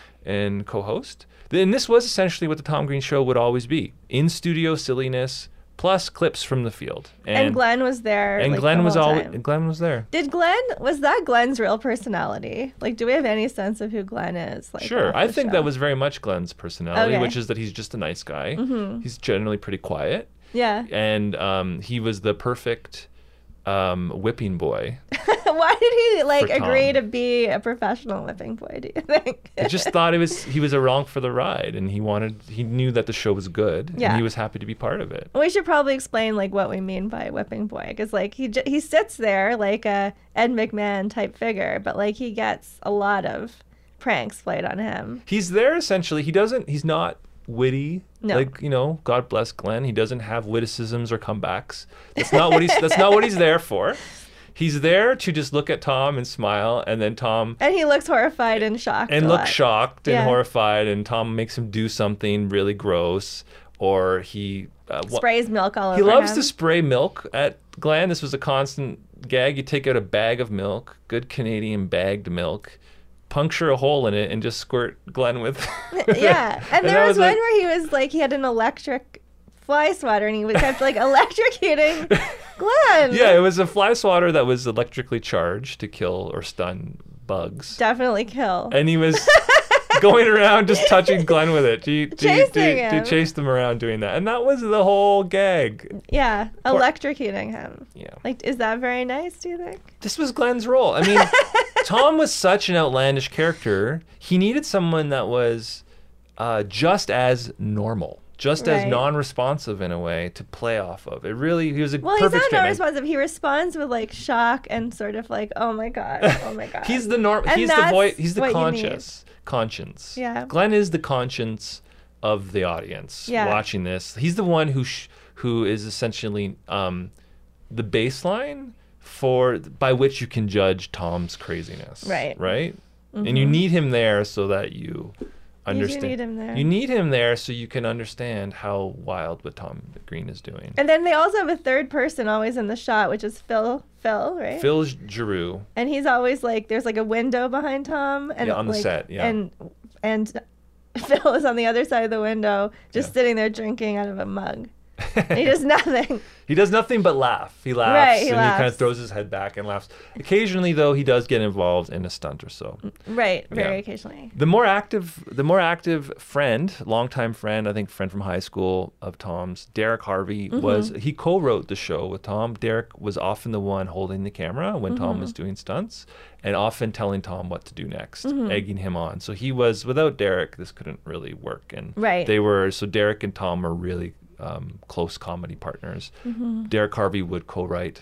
and co-host. And this was essentially what the Tom Green Show would always be. In-studio silliness plus clips from the field. And, Glenn was there. And like, Glenn the was whole always time. Glenn was there. Did Glenn, was that Glenn's real personality? Like, do we have any sense of who Glenn is? Like, Sure. off I the think show? that was very much Glenn's personality, Okay. which is that he's just a nice guy. Mm-hmm. He's generally pretty quiet. Yeah. And um, he was the perfect um, whipping boy. Why did he, like, For Tom. agree to be a professional whipping boy, do you think? I just thought it was he was along for the ride, and he wanted he knew that the show was good, Yeah. and he was happy to be part of it. We should probably explain, like, what we mean by whipping boy. Because, like, he, j- he sits there like a Ed McMahon type figure, but, like, he gets a lot of pranks played on him. He's there essentially. He doesn't. He's not witty. No. Like, you know, God bless Glenn. He doesn't have witticisms or comebacks. That's not what he's. That's not what he's there for. He's there to just look at Tom and smile, and then Tom And he looks horrified and shocked. and a look lot. shocked and Yeah. horrified, and Tom makes him do something really gross, or he uh, wha- Sprays milk all over He loves him. to spray milk at Glenn. This was a constant gag. You take out a bag of milk, good Canadian bagged milk, puncture a hole in it, and just squirt Glenn with. Yeah. And, And there that was, was one like- where he was like, he had an electric fly swatter and he was kept like electrocuting Glenn. Yeah, it was a fly swatter that was electrically charged to kill or stun bugs. Definitely kill. And he was going around just touching Glenn with it. To, to, Chasing to, to him. chase them around doing that. And that was the whole gag. Yeah. Poor- Electrocuting him. Yeah. Like, is that very nice, do you think? This was Glenn's role. I mean, Tom was such an outlandish character. He needed someone that was uh, just as normal, just as Right. non-responsive in a way to play off of. It really, he was a Well, he's perfect not straight man. non-responsive. He responds with like shock and sort of like, "Oh my god, oh my god." He's the norm. And He's the that's voice. He's the what you conscious conscience. Yeah. Glenn is the conscience of the audience Yeah. watching this. He's the one who sh- who is essentially um, the baseline for by which you can judge Tom's craziness. Right. Right. And you need him there so that you understand. need him there. You need him there so you can understand how wild what Tom Green is doing. And then they also have a third person always in the shot, which is Phil. Phil, right? Phil Giroux. And he's always like, there's like a window behind Tom, and Yeah, on the like, set, yeah. And and Phil is on the other side of the window, just Yeah. sitting there drinking out of a mug. And he does nothing. He does nothing but laugh. He laughs Right, he and he kind of laughs. throws his head back and laughs. Occasionally, though, he does get involved in a stunt or so. Right, very Yeah. occasionally. The more active, the more active friend, longtime friend, I think friend from high school of Tom's, Derek Harvey, Mm-hmm. was he co-wrote the show with Tom. Derek was often the one holding the camera when Tom Mm-hmm. was doing stunts, and often telling Tom what to do next, Mm-hmm. egging him on. So he was without Derek, this couldn't really work. And Right. they were so Derek and Tom are really um, close comedy partners. Mm-hmm. Derek Harvey would co-write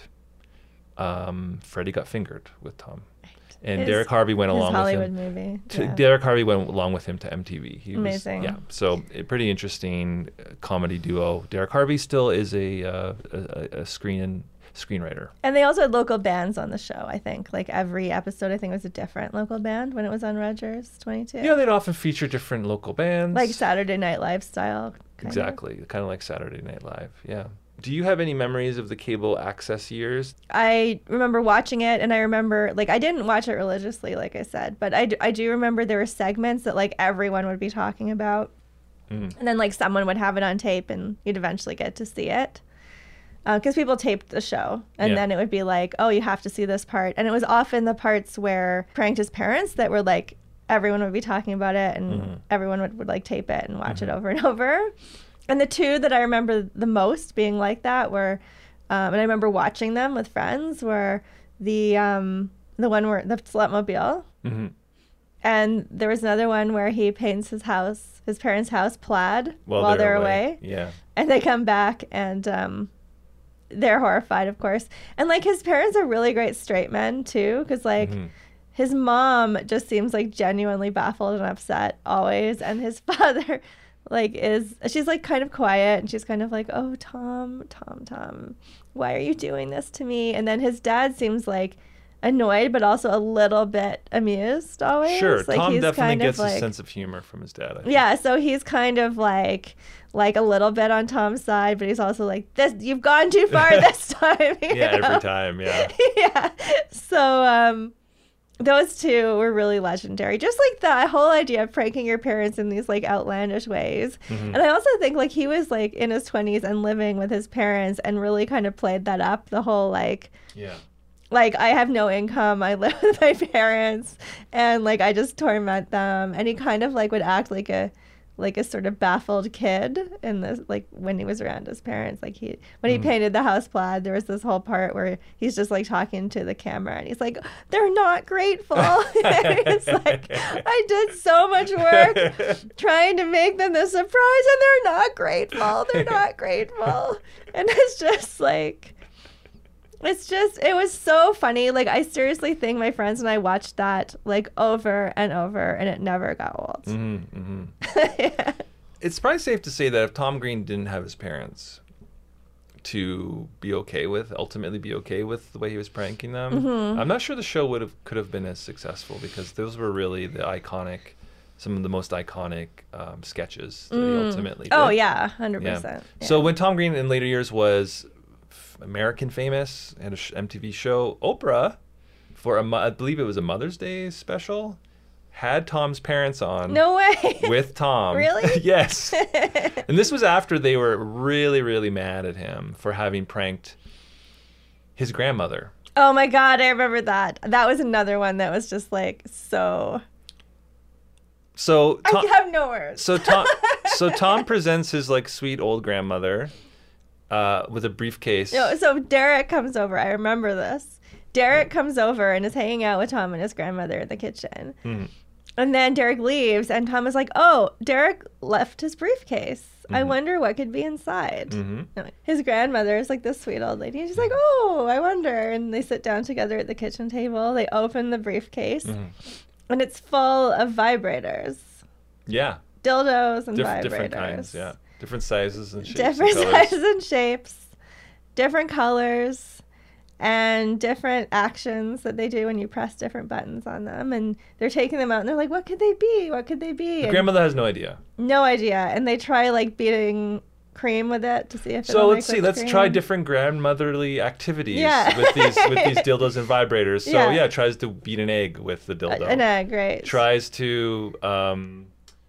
um, Freddie Got Fingered with Tom. And His- Derek Harvey went His along Hollywood with him. movie. To, yeah. Derek Harvey went along with him to M T V. He Amazing. Was, yeah, so a pretty interesting uh, comedy duo. Derek Harvey still is a uh, a, a screen screenwriter. And they also had local bands on the show, I think. Like every episode, I think, was a different local band when it was on Rogers twenty-two. Yeah, they'd often feature different local bands. Like Saturday Night Live style. kind of. Exactly, kind of like Saturday Night Live. Yeah. Do you have any memories of the cable access years? I remember watching it, and I remember, like, I didn't watch it religiously, like I said, but I do, I do remember there were segments that, like, everyone would be talking about. Mm. And then, like, someone would have it on tape, and you'd eventually get to see it. Because people taped the show, and Yeah. then it would be like, oh, you have to see this part. And it was often the parts where pranked his parents that were, like, everyone would be talking about it, and Mhm. everyone would, would, like, tape it and watch Mhm. it over and over. And the two that I remember the most being like that were, um, and I remember watching them with friends, were the um, the one where the Slutmobile, Mm-hmm. and there was another one where he paints his house, his parents' house plaid While, while, they're, they're away. away. Yeah. And they come back and um, they're horrified, of course. And like his parents are really great straight men too, because like Mhm. his mom just seems like genuinely baffled and upset always, and his father like is she's like kind of quiet, and she's kind of like, oh, Tom, Tom, Tom, why are you doing this to me? And then his dad seems like annoyed, but also a little bit amused always. Sure, like, Tom he's definitely kind gets of like, a sense of humor from his dad. I think. yeah, so he's kind of like like a little bit on Tom's side, but he's also like, this, you've gone too far this time. Yeah, know? every time, yeah. Yeah. So um those two were really legendary. Just like the whole idea of pranking your parents in these like outlandish ways. Mm-hmm. And I also think like he was like in his twenties and living with his parents and really kind of played that up, the whole like, yeah. Like, I have no income, I live with my parents, and, like, I just torment them. And he kind of, like, would act like a, like a sort of baffled kid in this, like, when he was around his parents. Like, he, when he mm. painted the house plaid, there was this whole part where he's just, like, talking to the camera, and he's like, they're not grateful. It's like, I did so much work trying to make them the surprise, and they're not grateful. They're not grateful. And it's just, like... It's just, it was so funny. Like, I seriously think my friends and I watched that, like, over and over, and it never got old. Mm-hmm, mm-hmm. Yeah. It's probably safe to say that if Tom Green didn't have his parents to be okay with, ultimately be okay with the way he was pranking them, mm-hmm. I'm not sure the show would have could have been as successful, because those were really the iconic, some of the most iconic um, sketches that mm. he ultimately did. Oh, yeah, one hundred percent. Yeah. Yeah. So when Tom Green in later years was American famous and an M T V show, Oprah, for a, I believe it was a Mother's Day special, had Tom's parents on. No way. With Tom. Really? Yes. And this was after they were really, really mad at him for having pranked his grandmother. Oh my God, I remember that. That was another one that was just like so. So Tom, I have no words. So Tom, so Tom presents his like sweet old grandmother. Uh, with a briefcase. No, so Derek comes over. I remember this. Derek comes over and is hanging out with Tom and his grandmother in the kitchen. Mm. And then Derek leaves, and Tom is like, oh, Derek left his briefcase. Mm-hmm. I wonder what could be inside. Mm-hmm. His grandmother is like this sweet old lady. And she's like, oh, I wonder. And they sit down together at the kitchen table. They open the briefcase, mm-hmm. and it's full of vibrators. Yeah. Dildos and Dif- vibrators. Different kinds, yeah. Different sizes and shapes. Different and sizes and shapes, different colors, and different actions that they do when you press different buttons on them. And they're taking them out, and they're like, what could they be? What could they be? The and grandmother has no idea. No idea. And they try, like, beating cream with it to see if so it'll let's make see let's cream. try different grandmotherly activities yeah. with these with these dildos and vibrators. So yeah. yeah, tries to beat an egg with the dildo. An egg, right. Tries to um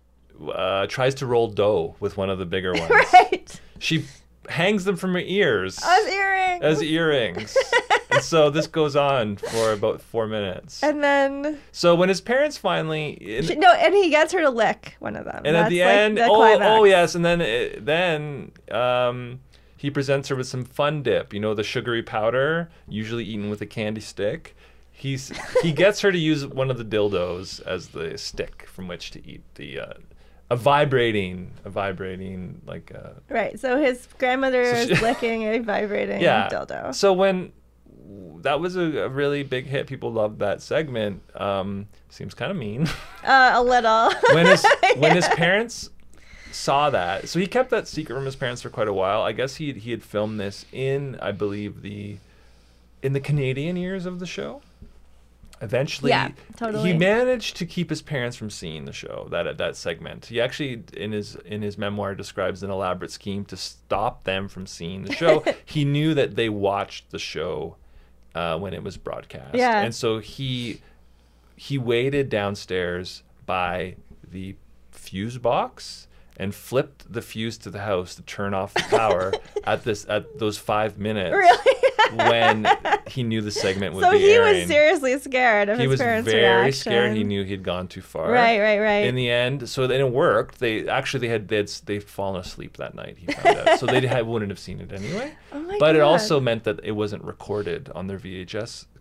Uh, tries to roll dough with one of the bigger ones. Right. She hangs them from her ears. As earrings. As earrings. And so this goes on for about four minutes. And then... So when his parents finally... In, she, no, and he gets her to lick one of them. And That's at the like end... the oh, climax. oh, yes. And then it, then um, he presents her with some fun dip. You know, the sugary powder, usually eaten with a candy stick. He's He gets her to use one of the dildos as the stick from which to eat the... Uh, A vibrating, a vibrating, like a... Right, so his grandmother so she, is licking a vibrating yeah. dildo. So when that was a, a really big hit, people loved that segment. Um, seems kind of mean. Uh, a little. when his yeah. when his parents saw that, so he kept that secret from his parents for quite a while. I guess he he had filmed this in, I believe, the in the Canadian years of the show. Eventually, yeah, totally. he managed to keep his parents from seeing the show, that that segment. He actually, in his in his memoir, describes an elaborate scheme to stop them from seeing the show. He knew that they watched the show uh, when it was broadcast. Yeah. And so he he waited downstairs by the fuse box and flipped the fuse to the house to turn off the power at this at those five minutes. Really? When he knew the segment would so be he airing. was seriously scared of he his parents' reaction. He was very reaction. scared. He knew he'd gone too far. Right, right, right. In the end, so then it worked. They actually they had they'd they'd fallen asleep that night. He found out, so they had, wouldn't have seen it anyway. Oh my but God. it also meant that it wasn't recorded on their V H S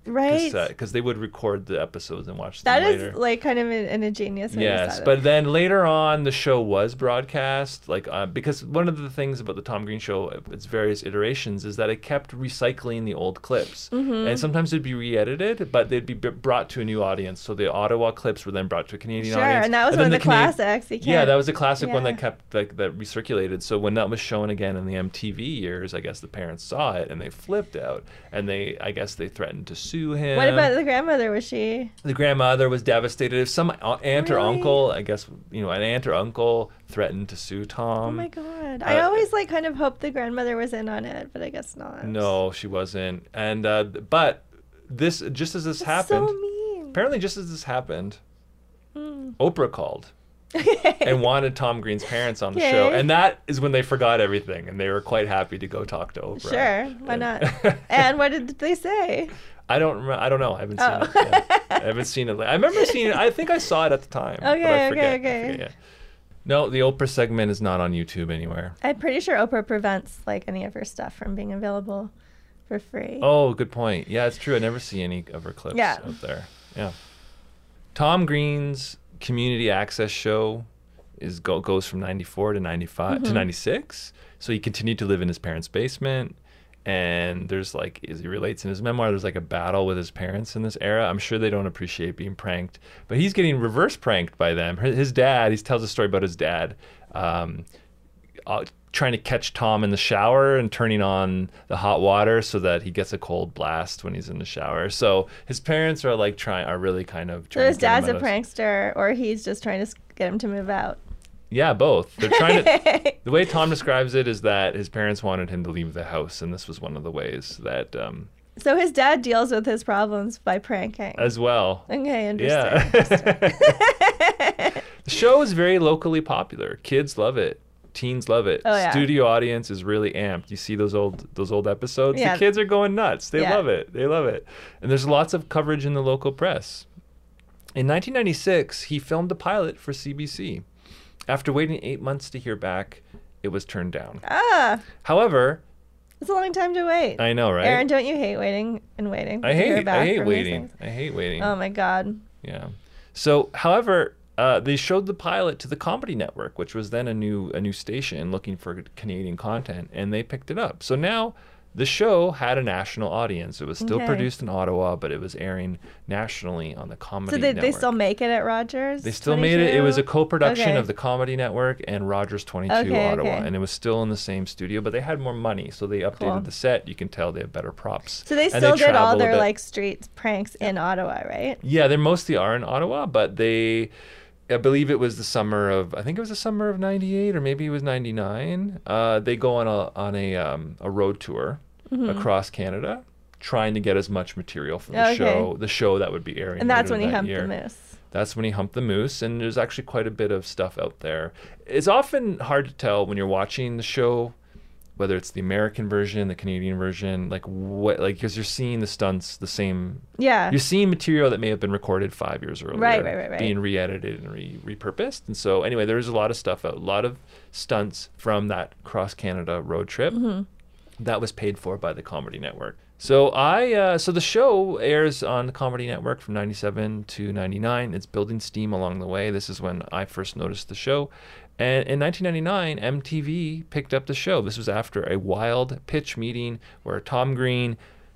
Right. Because they would record the episodes and watch That them later. is like kind of an, an ingenious way to Yes, set it. but then later on, the show was broadcast. Like uh, because one of the things about the Tom Green Show, its various iterations, is that it kept recycling the old clips, Mm-hmm. and sometimes it'd be re-edited, but they'd be b- brought to a new audience. So the Ottawa clips were then brought to a Canadian Sure, audience. and that was then one of the Canadi- classics. You Yeah, can't- that was a classic one yeah. that kept like that recirculated. So when that was shown again in the M T V years, I guess the parents saw it and they flipped out, and they, I guess, they threatened to sue him. What about the grandmother? Was she? The grandmother was devastated. If some a- aunt or Really? uncle, I guess, you know, an aunt or uncle threatened to sue Tom. Oh my god! I uh, always like kind of hoped the grandmother was in on it, but I guess not. No, she wasn't. And uh, but this, just as this That's happened, so mean. apparently, just as this happened, Mm. Oprah called and wanted Tom Green's parents on the Yay. show, and that is when they forgot everything, and they were quite happy to go talk to Oprah. Sure, why And- not? And what did they say? I don't. Remember, I don't know. I haven't seen Oh. it. Yet. I haven't seen it. I remember seeing it. I think I saw it at the time. but Okay, I okay, forget. I okay. forget, yeah. No, the Oprah segment is not on YouTube anywhere. I'm pretty sure Oprah prevents like any of her stuff from being available for free. Oh, good point. Yeah, it's true. I never see any of her clips Yeah. out there. Yeah. Tom Green's community access show is go, goes from ninety-four to ninety-five Mm-hmm. to ninety-six. So he continued to live in his parents' basement. And there's like, as he relates in his memoir, there's like a battle with his parents in this era. I'm sure they don't appreciate being pranked, but he's getting reverse pranked by them. His his dad, he tells a story about his dad um, uh, trying to catch Tom in the shower and turning on the hot water so that he gets a cold blast when he's in the shower. So his parents are like trying, are really kind of so trying his to get him dad's a out of- prankster, or he's just trying to s- get him to move out. Yeah, both. They're trying to. The way Tom describes it is that his parents wanted him to leave the house, and this was one of the ways that, um, So his dad deals with his problems by pranking. as well. Okay, interesting. Yeah. The show is very locally popular. Kids love it. Teens love it. Oh, yeah. Studio audience is really amped. You see those old those old episodes? Yeah. The kids are going nuts. They Yeah. love it. They love it. And there's lots of coverage in the local press. In nineteen ninety-six, he filmed a pilot for C B C. After waiting eight months to hear back, it was turned down. Ah, However, it's a long time to wait. I know, right? Aaron, don't you hate waiting and waiting? I to hear hate back I hate from these waiting. things? I hate waiting. Oh my god. Yeah. So, however, uh, they showed the pilot to the Comedy Network, which was then a new a new station looking for Canadian content, and they picked it up. So now the show had a national audience. It was still Okay. produced in Ottawa, but it was airing nationally on the Comedy So they, Network. they still make it at Rogers? They still made it. It was a twenty-two? co-production Okay. of the Comedy Network and Rogers twenty-two Okay, Ottawa, okay. and it was still in the same studio, but they had more money, so they updated Cool. the set. You can tell they have better props. So they And still did all travel a their bit. like street pranks in Ottawa, right? Yeah, they mostly are in Ottawa, but they, I believe it was the summer of, I think it was the summer of ninety-eight or maybe it was ninety-nine. Uh, they go on a on a um, a road tour Mm-hmm. across Canada, trying to get as much material for the Okay. show, the show that would be airing. And that's later when he that humped year. the moose. That's when he humped the moose, and there's actually quite a bit of stuff out there. It's often hard to tell when you're watching the show whether it's the American version, the Canadian version, like what, like because you're seeing the stunts the same. Yeah. You're seeing material that may have been recorded five years earlier, Right, right, right, right. being re-edited and re- repurposed. And so, anyway, there's a lot of stuff out, a lot of stunts from that cross Canada road trip Mm-hmm. that was paid for by the Comedy Network. So I, uh, so the show airs on the Comedy Network from ninety-seven to ninety-nine. It's building steam along the way. This is when I first noticed the show. And in nineteen ninety-nine, M T V picked up the show. This was after a wild pitch meeting where Tom Green,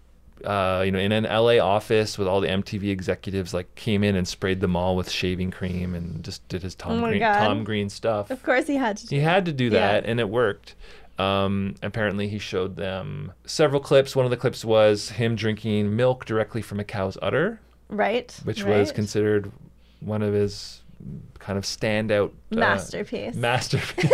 uh, you know, in an L A office with all the M T V executives, like came in and sprayed them all with shaving cream and just did his Tom Oh my Green, God. Tom Green stuff. Of course he had to. He had to do Yeah. that, and it worked. Um, apparently, he showed them several clips. One of the clips was him drinking milk directly from a cow's udder, Right. which right. was considered one of his kind of standout uh, Masterpiece. masterpiece.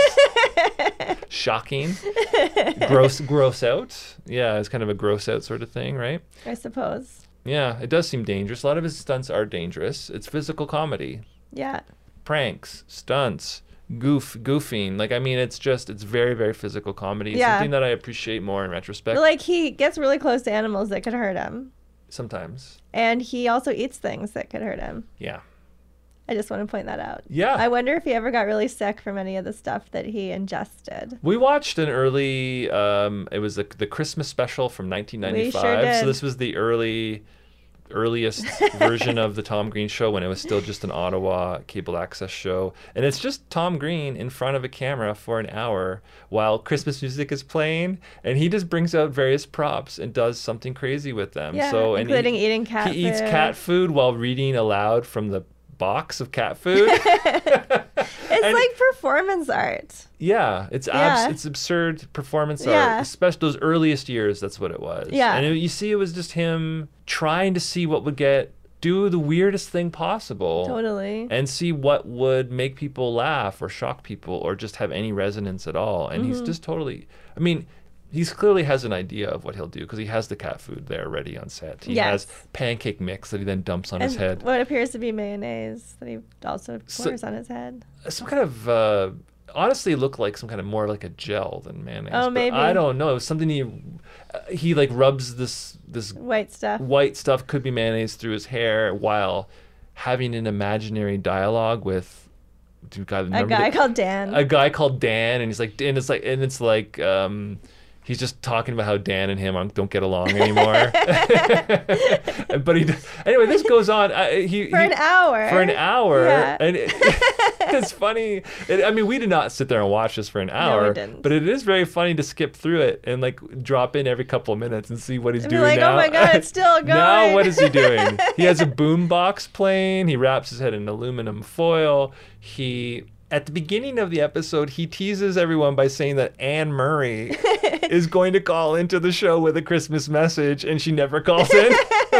Shocking, gross, gross out. Yeah, it's kind of a gross out sort of thing, right? I suppose. Yeah, it does seem dangerous. A lot of his stunts are dangerous. It's physical comedy, Yeah. pranks, stunts, goof, goofing. Like, I mean, it's just, it's very, very physical comedy. It's Yeah. something that I appreciate more in retrospect. But like he gets really close to animals that could hurt him. Sometimes. And he also eats things that could hurt him. Yeah. I just want to point that out. Yeah. I wonder if he ever got really sick from any of the stuff that he ingested. We watched an early, um, it was the, the Christmas special from nineteen ninety-five. We sure did. So this was the early earliest version of the Tom Green Show when it was still just an Ottawa cable access show. And it's just Tom Green in front of a camera for an hour while Christmas music is playing. And he just brings out various props and does something crazy with them. Yeah, so, and including he, eating cat he food. eats cat food while reading aloud from the box of cat food. It's And- like performance art. Yeah, it's Yeah. abs- it's absurd performance Yeah. art, especially those earliest years. That's what it was. Yeah. and it, you see, it was just him trying to see what would get do the weirdest thing possible, Totally. and see what would make people laugh or shock people or just have any resonance at all. And Mm-hmm. he's just totally. I mean. He clearly has an idea of what he'll do because he has the cat food there ready on set. He Yes. has pancake mix that he then dumps on his And head. what appears to be mayonnaise that he also So- pours on his head. Some kind of uh, honestly looked like some kind of more like a gel than mayonnaise. Oh, but maybe. I don't know. It was something he uh, he like rubs this this White stuff. white stuff, could be mayonnaise, through his hair while having an imaginary dialogue with dude, God, A remember guy the- called Dan. a guy called Dan, and he's like, and it's like, and it's like, um, he's just talking about how Dan and him aren't- don't get along anymore. But he, anyway, this goes on. Uh, he for he, an hour. for an hour, Yeah. and it, it's funny. It, I mean, we did not sit there and watch this for an hour, didn't. but it is very funny to skip through it and like drop in every couple of minutes and see what he's And be doing like, now. oh my God, it's still going. Now, what is he doing? He has a boom box playing. He wraps his head in aluminum foil. He. At the beginning of the episode, he teases everyone by saying that Anne Murray is going to call into the show with a Christmas message, and she never calls in.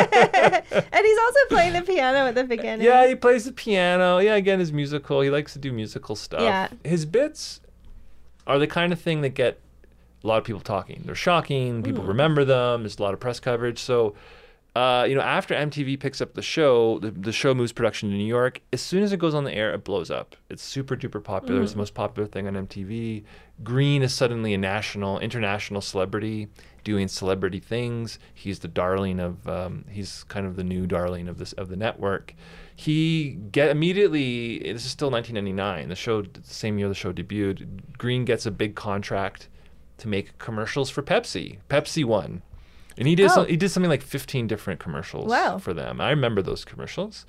And he's also playing the piano at the beginning. Yeah, he plays the piano. Yeah, again, his musical. He likes to do musical stuff. Yeah. His bits are the kind of thing that get a lot of people talking. They're shocking. People remember them. There's a lot of press coverage. So, uh, you know, after M T V picks up the show, the, the show moves production to New York. As soon as it goes on the air, it blows up. It's super duper popular. It's the most popular thing on M T V. Green is suddenly a national, international celebrity doing celebrity things. He's the darling of, um, he's kind of the new darling of this of the network. He get immediately. This is still nineteen ninety-nine. The show, the same year the show debuted. Green gets a big contract to make commercials for Pepsi. Pepsi won. And he did Oh. some, he did something like fifteen different commercials Wow. for them. I remember those commercials.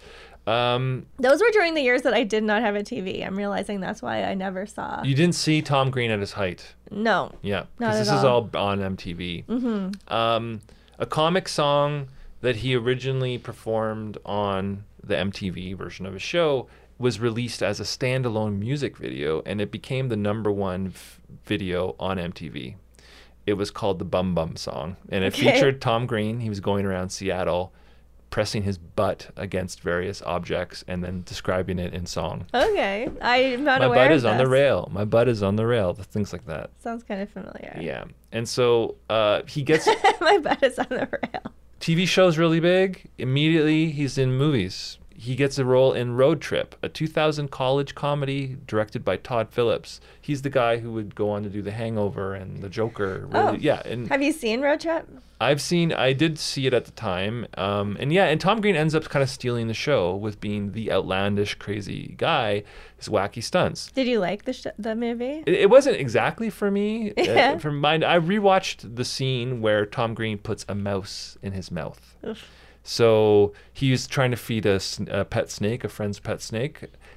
Um, Those were during the years that I did not have a T V. I'm realizing that's why I never saw. you didn't see Tom Green at his height. No. Yeah, Not because at this is all. all on M T V. Mm-hmm. Um, a comic song that he originally performed on the M T V version of his show was released as a standalone music video, and it became the number one f- video on M T V. It was called the Bum Bum Song, and it Okay. featured Tom Green. He was going around Seattle, pressing his butt against various objects and then describing it in song. Okay. I'm not My aware butt of is on the this. rail. My butt is on the rail. Things like that. Sounds kind of familiar. Yeah. And so uh, he gets My butt is on the rail. T V show's really big. Immediately, he's in movies. He gets a role in Road Trip, a two thousand college comedy directed by Todd Phillips. He's the guy who would go on to do The Hangover and The Joker. Really, Oh. yeah. And Have you seen Road Trip? I've seen, I did see it at the time. Um, and yeah, and Tom Green ends up kind of stealing the show with being the outlandish, crazy guy, his wacky stunts. Did you like the sh- the movie? It, it wasn't exactly for me. Yeah. Uh, for mine, I rewatched the scene where Tom Green puts a mouse in his mouth. Oof. So he was trying to feed a, sn- a pet snake, a friend's pet snake,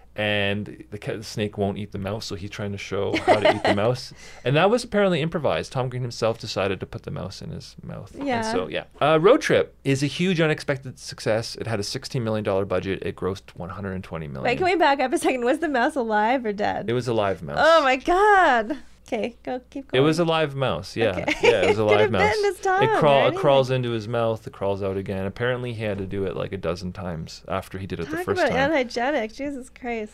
and the, cat, the snake won't eat the mouse, so he's trying to show how to eat the mouse. And that was apparently improvised. Tom Green himself decided to put the mouse in his mouth. And Yeah. so, yeah. Uh, Road Trip is a huge unexpected success. It had a sixteen million dollars budget. It grossed one hundred twenty million dollars. Wait, can we back up a second? Was the mouse alive or dead? It was a live mouse. Oh my God. Okay, go keep It going. was a live mouse, yeah. Okay. Yeah, it was a Could live have mouse. bitten his tongue it, or crawl, it anything. crawls into his mouth, it crawls out again. Apparently he had to do it like a dozen times after he did it the Talk first about time. unhygienic. Jesus Christ.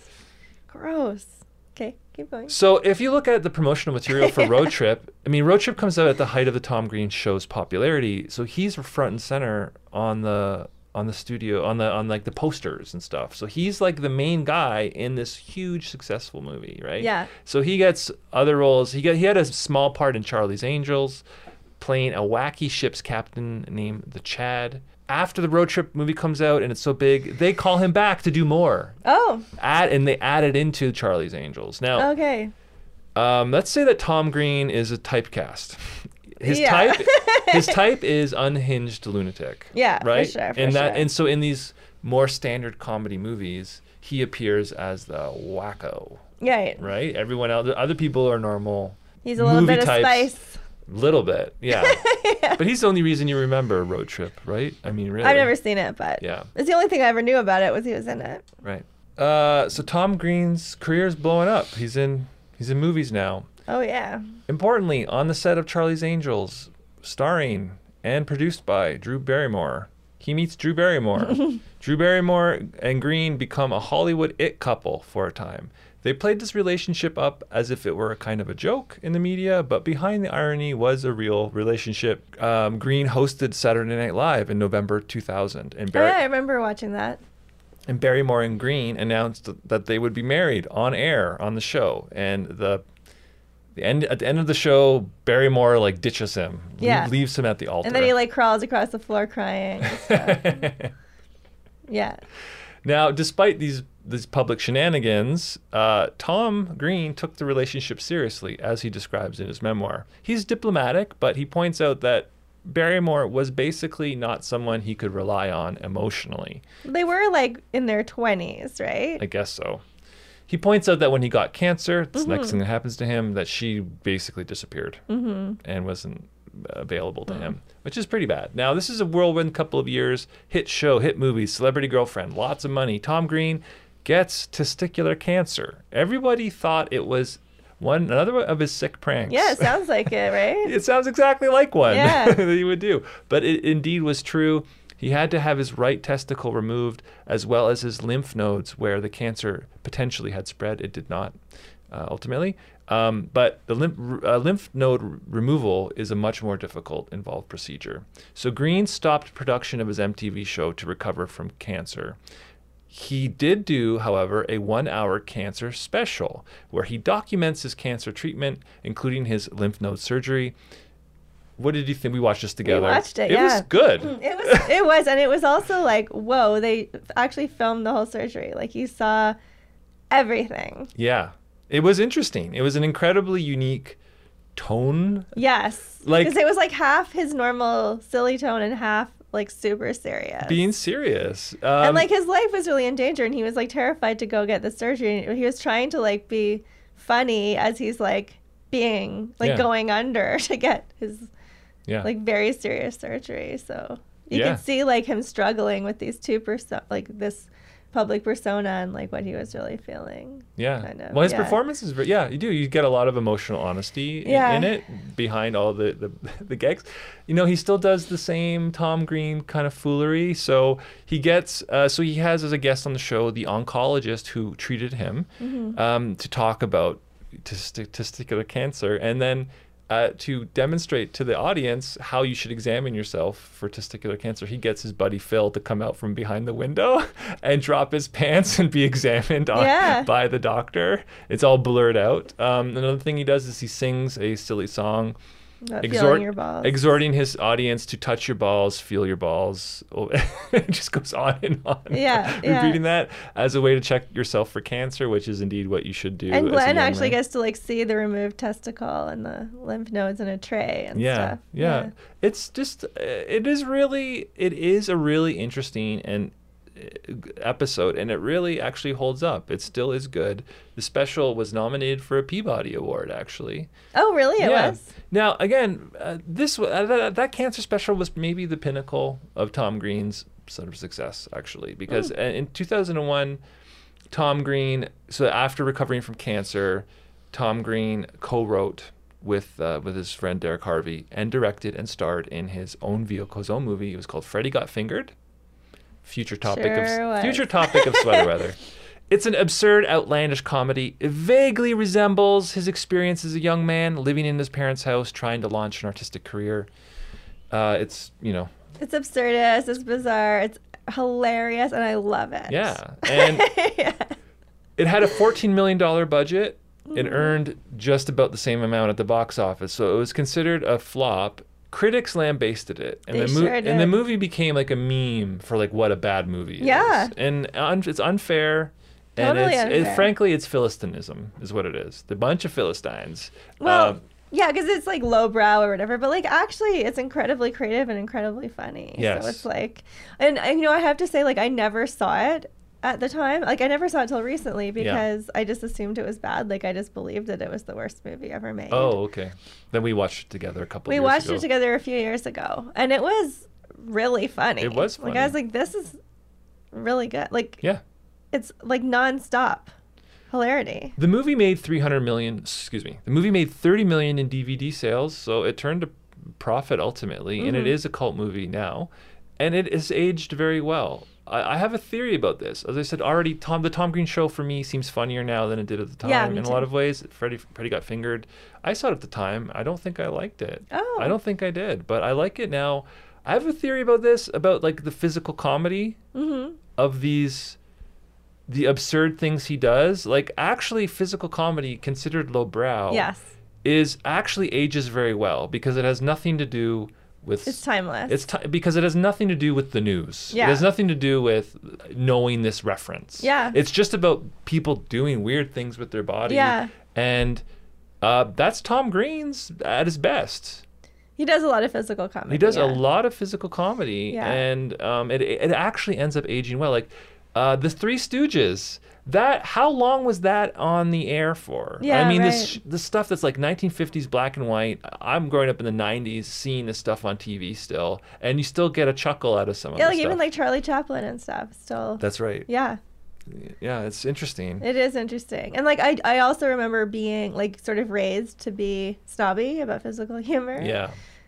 Gross. Okay, keep going. So if you look at the promotional material for Road Trip, I mean, Road Trip comes out at the height of the Tom Green show's popularity. So he's front and center on the on the studio, on the on like the posters and stuff. So he's like the main guy in this huge successful movie, right? Yeah. So he gets other roles. He got he had a small part in Charlie's Angels, playing a wacky ship's captain named the Chad. After the Road Trip movie comes out and it's so big, they call him back to do more. Oh, Add and they add it into Charlie's Angels. Now, okay. um, let's say that Tom Green is a typecast. his Yeah. type his type is unhinged lunatic. Yeah, for right. sure, for and that sure. and so in these more standard comedy movies, he appears as the wacko. Right. Right. Everyone else, other people are normal. He's a little movie bit of types, spice. Little bit, yeah. Yeah. But he's the only reason you remember Road Trip, right? I mean, really. I've never seen it, but Yeah. it's the only thing I ever knew about it was he was in it. Right. Uh, so Tom Green's career is blowing up. He's in he's in movies now. Oh yeah. Importantly, on the set of Charlie's Angels, starring and produced by Drew Barrymore. He meets Drew Barrymore. Drew Barrymore and Green become a Hollywood it couple for a time. They played this relationship up as if it were a kind of a joke in the media, but behind the irony was a real relationship. Um, Green hosted Saturday Night Live in November two thousand, and Oh, Barry- yeah, I remember watching that. and Barrymore and Green announced that they would be married on air on the show. And the the end at the end of the show, Barrymore like ditches him, le- Yeah. leaves him at the altar. And then he like crawls across the floor crying. and stuff. Yeah. Now, despite these these public shenanigans, uh, Tom Green took the relationship seriously, as he describes in his memoir. He's diplomatic, but he points out that Barrymore was basically not someone he could rely on emotionally. They were like in their twenties, right? I guess so. He points out that when he got cancer, it's the next thing that happens to him, that she basically disappeared Mm-hmm. and wasn't available to him, which is pretty bad. Now, this is a whirlwind couple of years. Hit show, hit movies, celebrity girlfriend, lots of money. Tom Green gets testicular cancer. Everybody thought it was one another of his sick pranks. Yeah, it sounds like it, right? It sounds exactly like one Yeah. that he would do. But it indeed was true. He had to have his right testicle removed, as well as his lymph nodes where the cancer potentially had spread. It did not, uh, ultimately. Um, but the lymph, uh, lymph node r- removal is a much more difficult, involved procedure. So Green stopped production of his M T V show to recover from cancer. He did do, however, a one-hour cancer special where he documents his cancer treatment, including his lymph node surgery. What did you think? We watched this together. We watched it, It yeah. was good. It was, it was, and it was also like, whoa, they actually filmed the whole surgery. Like you saw everything. Yeah. It was interesting. It was an incredibly unique tone. Yes. Like- Because it was like half his normal silly tone and half like super serious. Being serious. Um, and like his life was really in danger and he was like terrified to go get the surgery. He was trying to like be funny as he's like being like Yeah. going under to get his yeah. like very serious surgery. So you Yeah. could see like him struggling with these two perso- like this public persona and like what he was really feeling. Yeah. kind of, Well, his yeah. performance is very, yeah, you do. You get a lot of emotional honesty i- Yeah. in it behind all the, the, the gags. You know, he still does the same Tom Green kind of foolery. So he gets, uh, so he has as a guest on the show the oncologist who treated him Mm-hmm. um, to talk about testi- testicular cancer. And then Uh, to demonstrate to the audience how you should examine yourself for testicular cancer, he gets his buddy Phil to come out from behind the window and drop his pants and be examined on, Yeah. by the doctor. It's all blurred out. Um, another thing he does is he sings a silly song, Not exhort, feeling your balls. exhorting his audience to touch your balls, feel your balls. Oh, it just goes on and on. Yeah, yeah. Repeating that as a way to check yourself for cancer, which is indeed what you should do. And as a Glenn young actually man. gets to like see the removed testicle and the lymph nodes in a tray and yeah, stuff. yeah it's just uh, it is really it is a really interesting and uh, episode, and it really actually holds up. It still is good. The special was nominated for a Peabody Award, actually. Oh, really? It yeah. was? Now again, uh, this wa- uh, that, that cancer special was maybe the pinnacle of Tom Green's sort of success, actually, because Mm. uh, in two thousand one, Tom Green. So after recovering from cancer, Tom Green co-wrote with uh, with his friend Derek Harvey and directed and starred in his own vehicle, his own movie. It was called Freddie Got Fingered. Future topic Sure of was. future topic of Sweater Weather. It's an absurd, outlandish comedy. It vaguely resembles his experience as a young man living in his parents' house, trying to launch an artistic career. Uh, it's you know It's absurdist. It's bizarre. It's hilarious, and I love it. yeah, and Yeah. it had a fourteen million dollars budget. It earned just about the same amount at the box office, so it was considered a flop. Critics lambasted it, and They the mo- sure and the did. movie became like a meme for like what a bad movie Yeah. is. And un- it's unfair. And Totally it's, it, unfair. frankly, it's Philistinism, is what it is. The bunch of Philistines. Well, Uh, Yeah, because it's like lowbrow or whatever, but like actually it's incredibly creative and incredibly funny. Yes. So it's like, and, and you know, I have to say, like, I never saw it at the time. Like, I never saw it till recently because yeah. I just assumed it was bad. Like, I just believed that it was the worst movie ever made. Oh, okay. Then we watched it together a couple we of years ago. We watched it together a few years ago, and it was really funny. It was funny. Like, I was like, this is really good. Like, yeah. It's like nonstop hilarity. The movie made three hundred million, excuse me, the movie made thirty million in D V D sales, so it turned a profit ultimately, mm-hmm. and it is a cult movie now, and it is aged very well. I, I have a theory about this. As I said already, Tom, the Tom Green Show for me seems funnier now than it did at the time. Yeah, in me a too. lot of ways. Freddie, Freddie Got Fingered. I saw it at the time. I don't think I liked it. Oh. I don't think I did, but I like it now. I have a theory about this, about like the physical comedy mm-hmm. of these... the absurd things he does, like actually physical comedy considered lowbrow yes. is actually ages very well because it has nothing to do with... It's timeless. It's ti- because it has nothing to do with the news. Yeah. It has nothing to do with knowing this reference. Yeah. It's just about people doing weird things with their body. Yeah. And uh, that's Tom Green's at his best. He does a lot of physical comedy. He does yeah. a lot of physical comedy. Yeah. And um, it, it actually ends up aging well. Like, Uh, the Three Stooges. That how long was that on the air for? Yeah, I mean, right. this the stuff that's like nineteen fifties black and white. I'm growing up in the nineties, seeing this stuff on T V still, and you still get a chuckle out of some of yeah, the like stuff. even like Charlie Chaplin and stuff. Still. That's right. Yeah. Yeah, it's interesting. It is interesting, and like I, I also remember being like sort of raised to be snobby about physical humor. Yeah.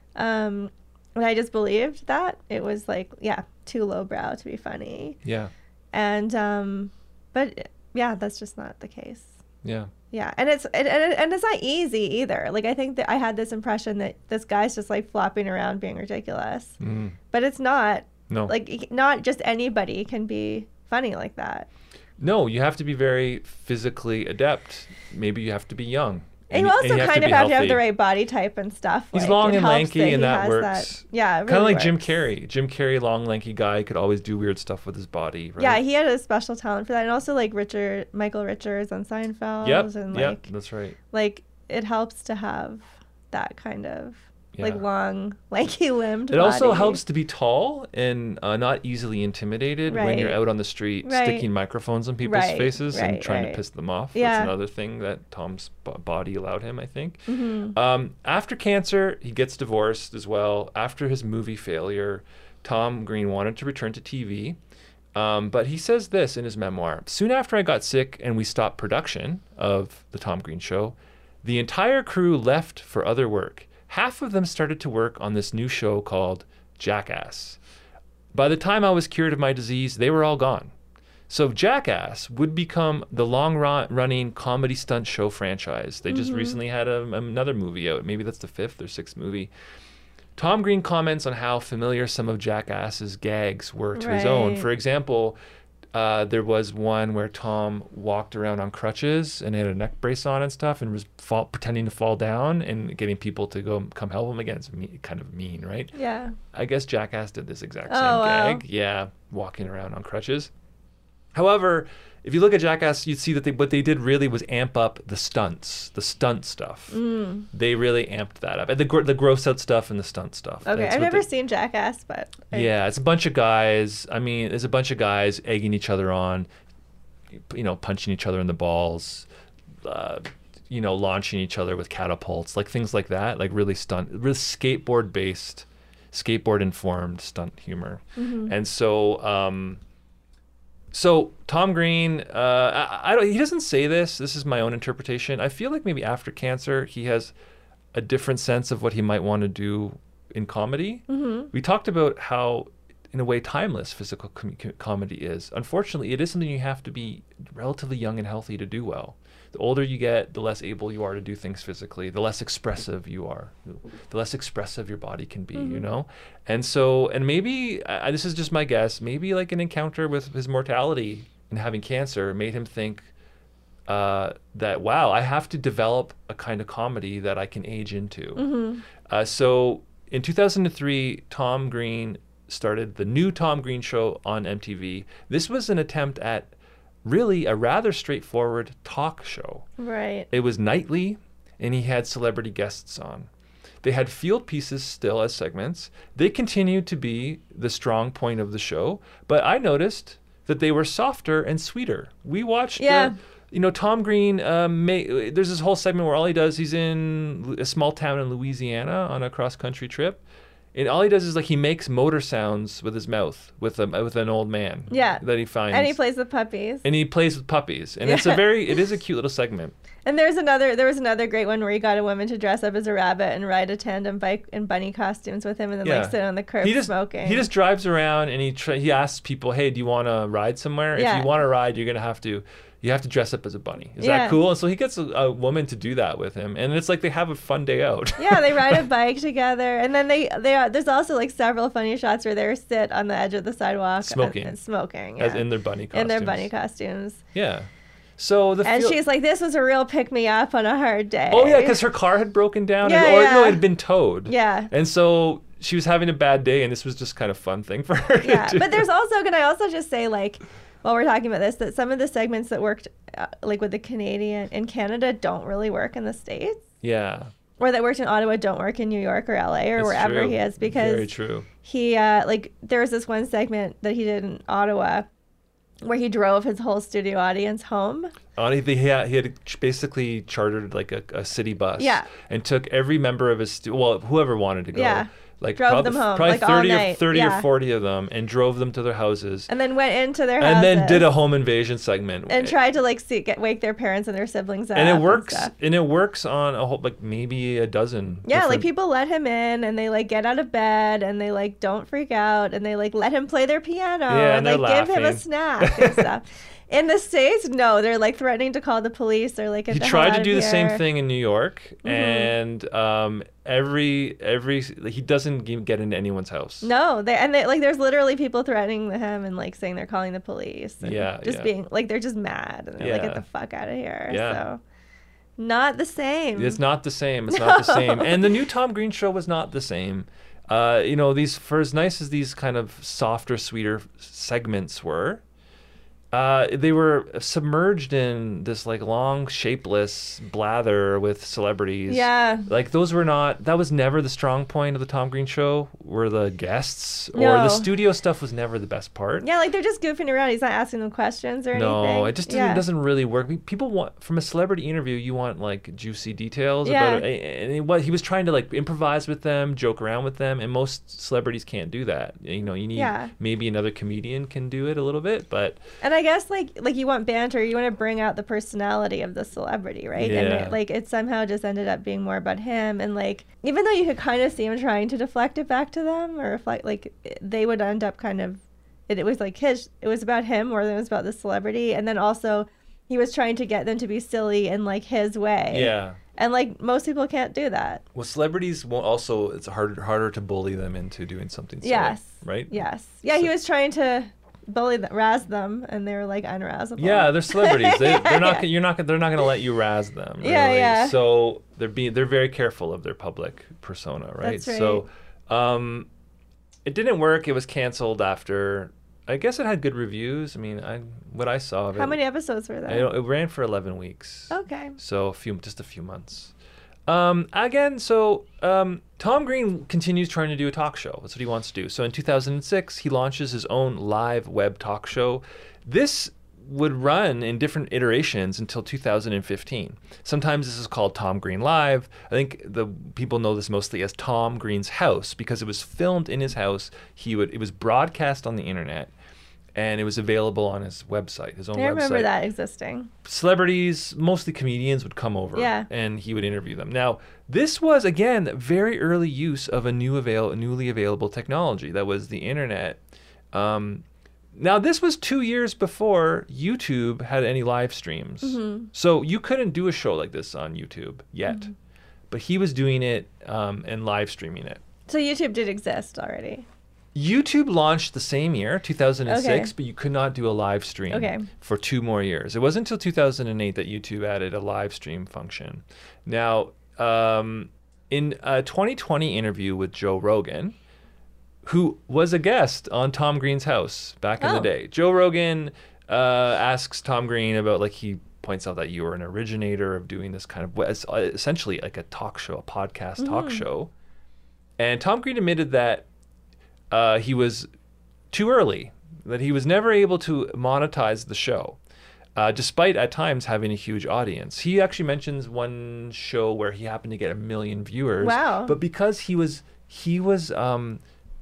Um, and I just believed that it was like yeah too lowbrow to be funny. Yeah. And um, but yeah, that's just not the case. Yeah. Yeah, and it's and, and and it's not easy either. Like I think that I had this impression that this guy's just like flopping around being ridiculous, Mm. but it's not. No. Like not just anybody can be funny like that. No, you have to be very physically adept. Maybe you have to be young. And you also and you kind to of be have to have healthy. the right body type and stuff. He's like, long it and helps lanky, that he and that has works. That, yeah, it Kind of really like Jim works. Carrey. Jim Carrey, long, lanky guy, could always do weird stuff with his body. Right? Yeah, he had a special talent for that, and also like Richard, Michael Richards on Seinfeld. Yep. And yep. like, That's right. like it helps to have that kind of Yeah. like long, lanky limbed. It also body. helps to be tall and uh, not easily intimidated when you're Right. out on the street Right. sticking microphones in people's Right, faces and right, trying right. to piss them off. Yeah. That's another thing that Tom's b- body allowed him, I think. Mhm. Um, after cancer, he gets divorced as well. After his movie failure, Tom Green wanted to return to T V. Um, but he says this in his memoir. Soon after I got sick and we stopped production of The Tom Green Show, the entire crew left for other work. Half of them started to work on this new show called Jackass. By the time I was cured of my disease, they were all gone. So Jackass would become the long-running comedy stunt show franchise. They just Mhm. recently had a, another movie out. Maybe that's the fifth or sixth movie. Tom Green comments on how familiar some of Jackass's gags were to his own. Right. For example, uh, there was one where Tom walked around on crutches and had a neck brace on and stuff and was fall, pretending to fall down and getting people to go come help him again. It's me, kind of mean, right? Yeah. I guess Jackass did this exact Oh, same wow. gag. Yeah, walking around on crutches. However, if you look at Jackass, you'd see that they, what they did really was amp up the stunts, the stunt stuff. Mm. They really amped that up. And the, gr- the gross out stuff and the stunt stuff. Okay, That's I've what never they- seen Jackass, but I- Yeah, it's a bunch of guys. I mean, there's a bunch of guys egging each other on, you know, punching each other in the balls, uh, you know, launching each other with catapults, like things like that, like really stunt, really skateboard based, skateboard informed stunt humor. Mhm. And so, um, so Tom Green, uh, I, I don't, he doesn't say this. This is my own interpretation. I feel like maybe after cancer, he has a different sense of what he might want to do in comedy. Mhm. We talked about how, in a way, timeless physical com- com- comedy is. Unfortunately, it is something you have to be relatively young and healthy to do well. The older you get, the less able you are to do things physically, the less expressive you are, the less expressive your body can be, you Mhm. know? And so, and maybe, uh, this is just my guess, maybe like an encounter with his mortality and having cancer made him think uh, that, wow, I have to develop a kind of comedy that I can age into. Mhm. Uh, so in two thousand three, Tom Green started the new Tom Green Show on M T V. This was an attempt at really a rather straightforward talk show. Right. It was nightly, and he had celebrity guests on. They had field pieces still as segments. They continued to be the strong point of the show, but I noticed that they were softer and sweeter. We watched, Yeah. uh, you know, Tom Green, um, may, there's this whole segment where all he does, he's in a small town in Louisiana on a cross-country trip. And all he does is like he makes motor sounds with his mouth with a with an old man. Yeah. That he finds. And he plays with puppies. And he plays with puppies. And Yeah. it's a very it is a cute little segment. And there's another there was another great one where he got a woman to dress up as a rabbit and ride a tandem bike in bunny costumes with him and then Yeah. like sit on the curb He just smoking. he just drives around and he tr- he asks people, "Hey, do you want to ride somewhere? Yeah. If you want to ride, you're going to have to you have to dress up as a bunny." Is Yeah. that cool? And so he gets a, a woman to do that with him. And it's like they have a fun day out. Yeah, they ride a bike together, and then they they are, there's also like several funny shots where they sit on the edge of the sidewalk Smoking. and, and smoking As yeah. in their bunny costumes. in their bunny costumes. Yeah. So the And feel- she's like, "This was a real pick me up on a hard day." Oh yeah, because her car had broken down, Yeah, and, or no, yeah. it had been towed. Yeah. And so she was having a bad day, and this was just kind of fun thing for her. Yeah, to do. but there's also can I also just say like while we're talking about this that some of the segments that worked uh, like with the Canadian in Canada don't really work in the States, yeah, or that worked in Ottawa don't work in New York or L A or it's wherever true. he is because Very true. he uh like there was this one segment that he did in Ottawa where he drove his whole studio audience home. On he had, he had basically chartered like a, a city bus. Yeah. And took every member of his stu- well, whoever wanted to go. Yeah. Like Drove probably, them home, probably like, all thirty or night. thirty Yeah. or forty of them, and drove them to their houses. And then went into their And houses then did a home invasion segment. and tried to like see, get wake their parents and their siblings up. and it works stuff. and it works on a whole like maybe a dozen. Yeah, like different- people let him in and they like get out of bed and they like don't freak out and they like let him play their piano Yeah, and and like they're give him a laughing. snack and stuff. In the States, no, they're like threatening to call the police. They're like, get He the hell tried out to of do the same here. thing in New York, Mm-hmm. and um, every every he doesn't g- get into anyone's house. No, they and they like there's literally people threatening him and like saying they're calling the police. And Yeah, just yeah. being like they're just mad and they're like, Yeah. get the fuck out of here. Yeah. So not the same. It's not the same. It's not the same. And the new Tom Green show was not the same. Uh, you know, these for as nice as these kind of softer, sweeter segments were, uh, they were submerged in this like long, shapeless blather with celebrities. Yeah. Like those were not. That was never the strong point of the Tom Green show. Were the guests or No. the studio stuff was never the best part. Yeah, like they're just goofing around. He's not asking them questions or anything. No, it just doesn't, Yeah. doesn't really work. We- People want from a celebrity interview, you want like juicy details Yeah. about it. And it, what he was trying to like improvise with them, joke around with them, and most celebrities can't do that. You know, you need Yeah. maybe another comedian can do it a little bit, but And I guess like like you want banter, you want to bring out the personality of the celebrity, right? And Yeah. it, like it somehow just ended up being more about him, and like even though you could kind of see him trying to deflect it back to them, or reflect, like they would end up kind of, it, it was like his, it was about him more than it was about the celebrity, and then also he was trying to get them to be silly in like his way. yeah. And like most people can't do that. Well, celebrities won't also. It's harder harder to bully them into doing something. Silly, Yes. Right. Yes. Yeah, he So- was trying to bully them, razz them, and they were like unrazzable. Yeah, they're celebrities. They, they're not. Yeah. You're not. They're not going to let you razz them. Yeah, really. yeah. So they're being. They're very careful of their public persona, right? That's right. So, um, it didn't work. It was canceled after. I guess it had good reviews. I mean, I what I saw of it. How many episodes were I there? don't- it ran for eleven weeks. Okay. So a few, just a few months. Um, again, so um, Tom Green continues trying to do a talk show. That's what he wants to do. So in two thousand six, he launches his own live web talk show. This would run in different iterations until two thousand fifteen. Sometimes this is called Tom Green Live. I think the people know this mostly as Tom Green's House because it was filmed in his house. He would it was broadcast on the internet, and it was available on his website, his own I website. remember that existing. Celebrities, mostly comedians, would come over Yeah. and he would interview them. Now, this was, again, very early use of a new avail- newly available technology that was the internet. Um, now, this was two years before YouTube had any live streams. Mm-hmm. So you couldn't do a show like this on YouTube yet. Mm-hmm. But he was doing it um, and live streaming it. So YouTube did exist already. YouTube launched the same year, two thousand six, Okay. but you could not do a live stream Okay. for two more years. It wasn't until two thousand eight that YouTube added a live stream function. Now, um, in a twenty twenty interview with Joe Rogan, who was a guest on Tom Green's House back in Oh. the day, Joe Rogan uh, asks Tom Green about like he points out that you were an originator of doing this kind of it's essentially like a talk show, a podcast mm-hmm. talk show. And Tom Green admitted that uh, he was too early, that he was never able to monetize the show, uh, despite at times having a huge audience. He actually mentions one show where he happened to get a million viewers. Wow! But because he was he was um,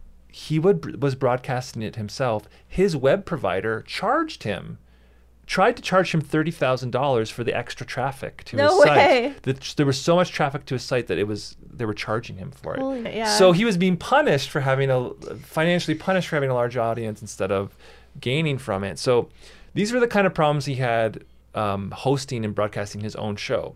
he would was broadcasting it himself, his web provider charged him. Tried to charge him thirty thousand dollars for the extra traffic to no his way. site. The, there was so much traffic to his site that it was they were charging him for it. Holy, yeah. So he was being punished for having a financially punished for having a large audience instead of gaining from it. So these were the kind of problems he had um, hosting and broadcasting his own show.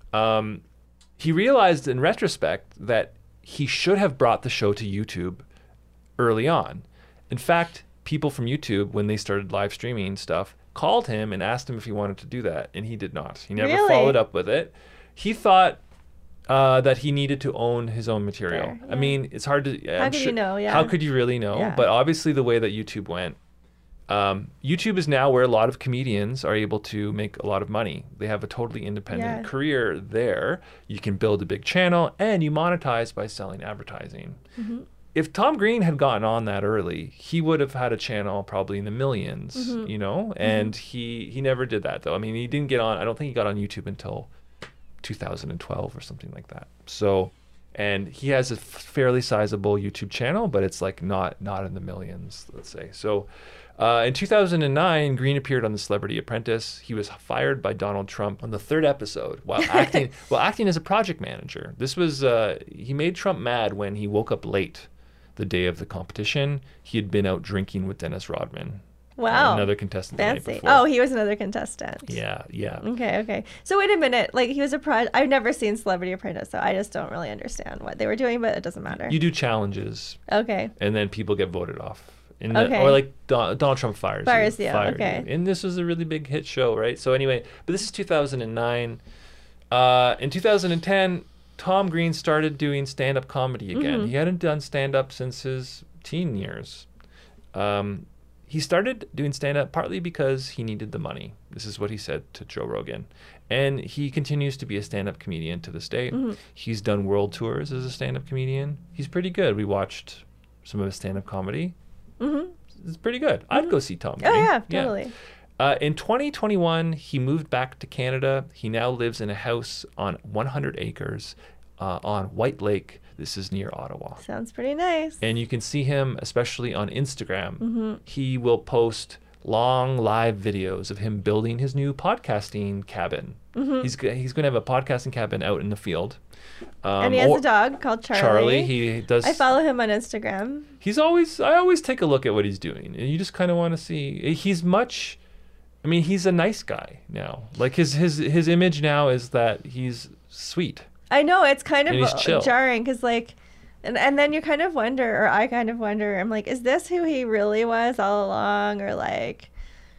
Um, he realized in retrospect that he should have brought the show to YouTube early on. In fact, people from YouTube, when they started live streaming stuff, called him and asked him if he wanted to do that, and he did not. He never really? followed up with it. He thought uh, that he needed to own his own material. Fair, yeah. I mean, it's hard to... How I'm could sure, you know? Yeah. How could you really know? Yeah. But obviously the way that YouTube went, um, YouTube is now where a lot of comedians are able to make a lot of money. They have a totally independent Yeah. career there. You can build a big channel, and you monetize by selling advertising. Mm-hmm. If Tom Green had gotten on that early, he would have had a channel probably in the millions, mm-hmm. you know? And mm-hmm. he he never did that, though. I mean, he didn't get on, I don't think he got on YouTube until two thousand twelve or something like that. So, and he has a f- fairly sizable YouTube channel, but it's like not not in the millions, let's say. So, uh, in two thousand nine, Green appeared on The Celebrity Apprentice. He was fired by Donald Trump on the third episode while acting while acting as a project manager. This was, uh, he made Trump mad when he woke up late the day of the competition. He had been out drinking with Dennis Rodman. Wow. Uh, another contestant. The night Fancy. before. Oh, he was another contestant. Yeah, yeah. Okay, okay. So wait a minute. Like he was a pro. I've never seen Celebrity Apprentice, so I just don't really understand what they were doing, but it doesn't matter. You do challenges. Okay. And then people get voted off. In the, okay. Or like Don, Donald Trump fires, fires you. you. Fired Okay. You. And this was a really big hit show, right? So anyway, but this is two thousand nine. Uh, in two thousand ten, Tom Green started doing stand-up comedy again. Mm-hmm. He hadn't done stand-up since his teen years. Um, he started doing stand-up partly because he needed the money. This is what he said to Joe Rogan. And he continues to be a stand-up comedian to this day. Mm-hmm. He's done world tours as a stand-up comedian. He's pretty good. We watched some of his stand-up comedy. Mm-hmm. It's pretty good. Mm-hmm. I'd go see Tom Green. Oh, yeah, totally. Yeah. Uh, in twenty twenty-one, he moved back to Canada. He now lives in a house on one hundred acres uh, on White Lake. This is near Ottawa. Sounds pretty nice. And you can see him, especially on Instagram. Mm-hmm. He will post long live videos of him building his new podcasting cabin. Mm-hmm. He's g- he's going to have a podcasting cabin out in the field. Um, and he has or, a dog called Charlie. Charlie, he does. I follow him on Instagram. He's always. I always take a look at what he's doing, and you just kind of want to see. He's much. I mean, he's a nice guy now. Like his his his image now is that he's sweet. I know, it's kind And he's of chill. jarring because like, and and then you kind of wonder, or I kind of wonder, I'm like, is this who he really was all along, or like?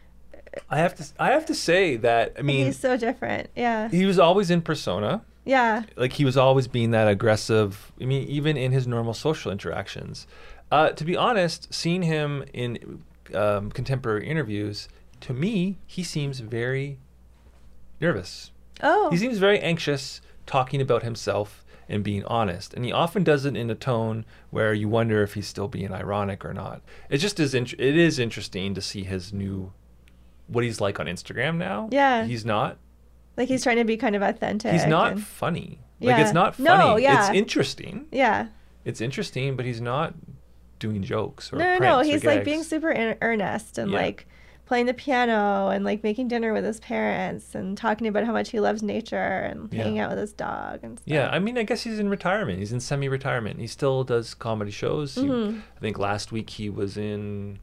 I have to. I have to say that. I mean, he's so different. Yeah. he was always in persona. Yeah. Like he was always being that aggressive. I mean, even in his normal social interactions. Uh, to be honest, seeing him in um, contemporary interviews, to me, he seems very nervous. Oh. He seems very anxious talking about himself and being honest. And he often does it in a tone where you wonder if he's still being ironic or not. It just is, int- it is interesting to see his new, what he's like on Instagram now. Yeah. He's not. Like he's trying to be kind of authentic. He's not and, funny. Like Yeah. it's not funny. No, yeah. It's interesting. yeah. It's interesting, but he's not doing jokes or No, no, pranks no. or He's like gags. being super in- earnest and Yeah. like playing the piano and like making dinner with his parents and talking about how much he loves nature and Yeah. hanging out with his dog and stuff. Yeah, I mean, I guess he's in retirement. He's in semi-retirement. He still does comedy shows. He- Mhm. I think last week he was in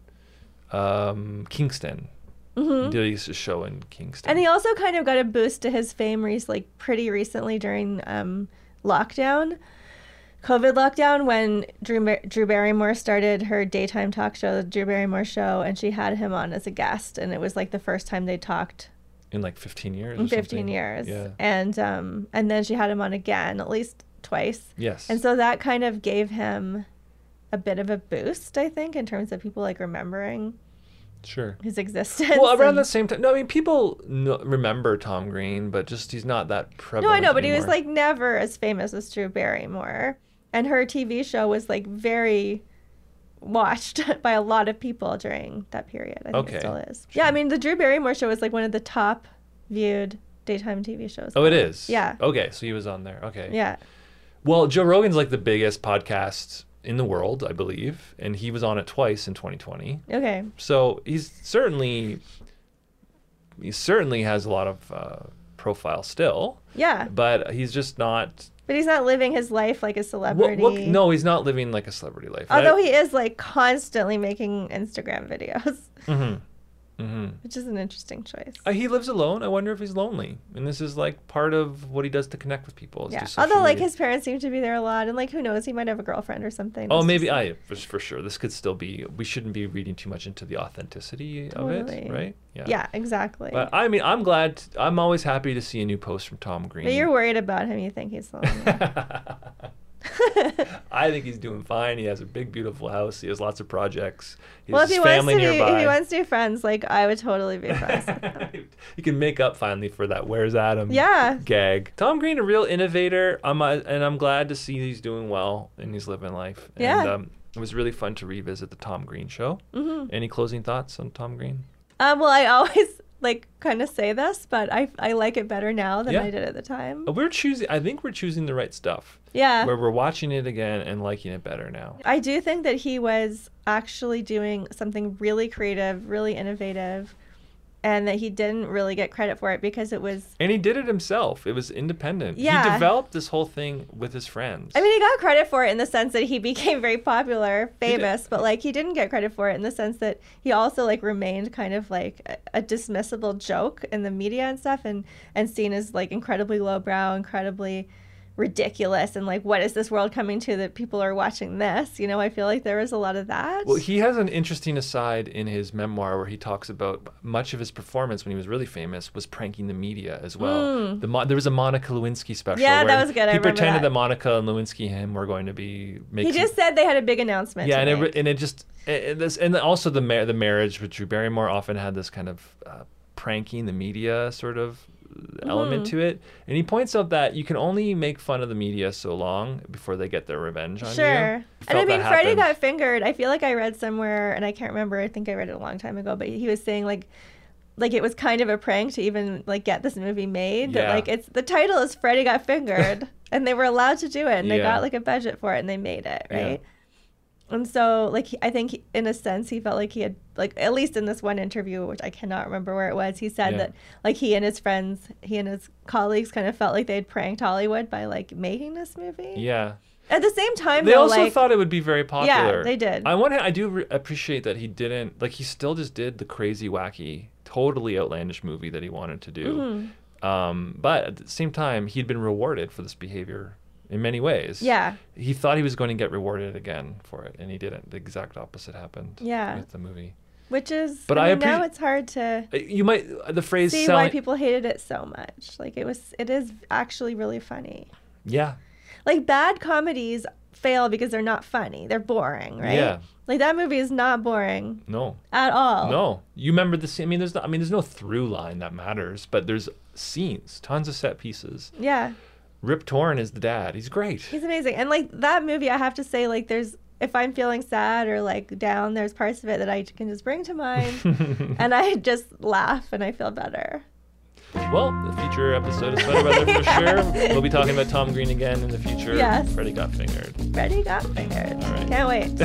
um, Kingston. Mm-hmm. He did a show in Kingston. And he also kind of got a boost to his fame re- like pretty recently during um, lockdown, COVID lockdown, when Drew, Mar- Drew Barrymore started her daytime talk show, the Drew Barrymore Show, and she had him on as a guest, and it was like the first time they talked in like fifteen years. in or fifteen something. years. Yeah. And um, and then she had him on again, at least twice. Yes. And so that kind of gave him a bit of a boost, I think, in terms of people like remembering Sure. his existence. Well, around and- the same time. No, I mean, people no, remember Tom Green, but just he's not that No, prevalent I know, but he was anymore. like never as famous as Drew Barrymore. And her T V show was like very watched by a lot of people during that period. I think Okay. it still is. Sure. Yeah, I mean, the Drew Barrymore show was like one of the top viewed daytime T V shows. Oh, it is? Yeah. Okay, so he was on there. Okay. Yeah. Well, Joe Rogan's like the biggest podcast in the world, I believe, and he was on it twice in twenty twenty. Okay. So he's certainly, he certainly has a lot of uh, profile still, Yeah. but he's just not. But he's not living his life like a What, celebrity. what, no, he's not living like a celebrity life. Although he is like constantly making Instagram videos, Mm-hmm. Mm-hmm. which is an interesting choice. Uh, he lives alone. I wonder if he's lonely. And this is like part of what he does to connect with people. Is Yeah. do social Although like media. his parents seem to be there a lot, and like who knows, he might have a girlfriend or something. Oh, It's maybe just- I for, for sure. This could still be. We shouldn't be reading too much into the authenticity of it, Totally. right? Yeah, exactly. But I mean, I'm glad. I'm always happy to see a new post from Tom Green. But you're worried about him. You think he's lonely. I think he's doing fine. He has a big, beautiful house. He has lots of projects. He Well, has if he his wants family to be, nearby. if he wants to be friends, like I would totally be friends with him. You can make up finally for that "Where's Adam?" Yeah. gag. Tom Green, a real innovator. I'm uh, and I'm glad to see he's doing well and he's living life. Yeah. And um, it was really fun to revisit the Tom Green show. Mm-hmm. Any closing thoughts on Tom Green? Um, well, I always like kind of say this, but I I like it better now than Yeah. I did at the time. Uh, We're choosing. I think we're choosing the right stuff. Yeah. Where we're watching it again and liking it better now. I do think that he was actually doing something really creative, really innovative, and that he didn't really get credit for it because it was. And he did it himself. It was independent. Yeah. He developed this whole thing with his friends. I mean, he got credit for it in the sense that he became very popular, He did. famous, but like he didn't get credit for it in the sense that he also like remained kind of like a, a dismissible joke in the media and stuff, and and seen as like incredibly lowbrow, incredibly ridiculous, and like what is this world coming to that people are watching this? You know, I feel like there was a lot of that. Well, he has an interesting aside in his memoir where he talks about much of his performance when he was really famous was pranking the media as well. Mm. The Mo- there was a Monica Lewinsky special. Yeah, where that was good. I He remember pretended that. that. Monica and Lewinsky him were going to be making. he just said they had a big announcement. yeah, to and it, make. re- and it just and and this and also the mar- the marriage with Drew Barrymore often had this kind of uh, pranking the media sort of element Mhm. to it. And he points out that you can only make fun of the media so long before they get their revenge on you. Sure. And I Felt mean, that Freddie happened. got fingered. I feel like I read somewhere, and I can't remember. I think I read it a long time ago, but he was saying like, like it was kind of a prank to even like get this movie made. That Yeah. like it's the title is Freddie Got Fingered, and they were allowed to do it, and they Yeah. got like a budget for it, and they made it, Yeah. right? And so, like, he- I think he- in a sense, he felt like he had, like, at least in this one interview, which I cannot remember where it was, he said Yeah. that, like, he and his friends, he and his colleagues kind of felt like they'd pranked Hollywood by, like, making this movie. Yeah. At the same time, They though, also like, thought it would be very popular. they did. I want I do re- appreciate that he didn't like he still just did the crazy, wacky, totally outlandish movie that he wanted to do. Mhm. Um, but at the same time, he'd been rewarded for this behavior in many ways. Yeah. He thought he was going to get rewarded again for it, and he didn't. The exact opposite happened. Yeah. With the movie. Which is, But I I mean, now appre- it's hard to Uh, You might the phrase see selling. why people hated it so much. Like, it was, it is actually really funny. Yeah. Like, bad comedies fail because they're not funny. They're boring, right? Yeah. Like, that movie is not boring No. at all. No, you remember the scene. I mean, there's no, I mean, there's no through line that matters, but there's scenes, tons of set pieces. Yeah. Rip Torn is the dad. He's great. He's amazing. And, like, that movie, I have to say, like, there's, if I'm feeling sad or, like, down, there's parts of it that I can just bring to mind. And I just laugh and I feel better. Well, the future episode of Sweater Weather for sure. We'll be talking about Tom Green again in the future. Yes. Freddie Got Fingered. Freddie Got Fingered. All right. Can't wait.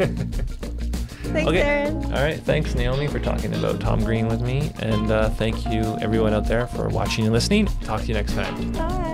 Thanks, Okay. Aaron. All right. Thanks, Naomi, for talking about Tom Green with me. And uh, thank you, everyone out there, for watching and listening. Talk to you next time. Bye.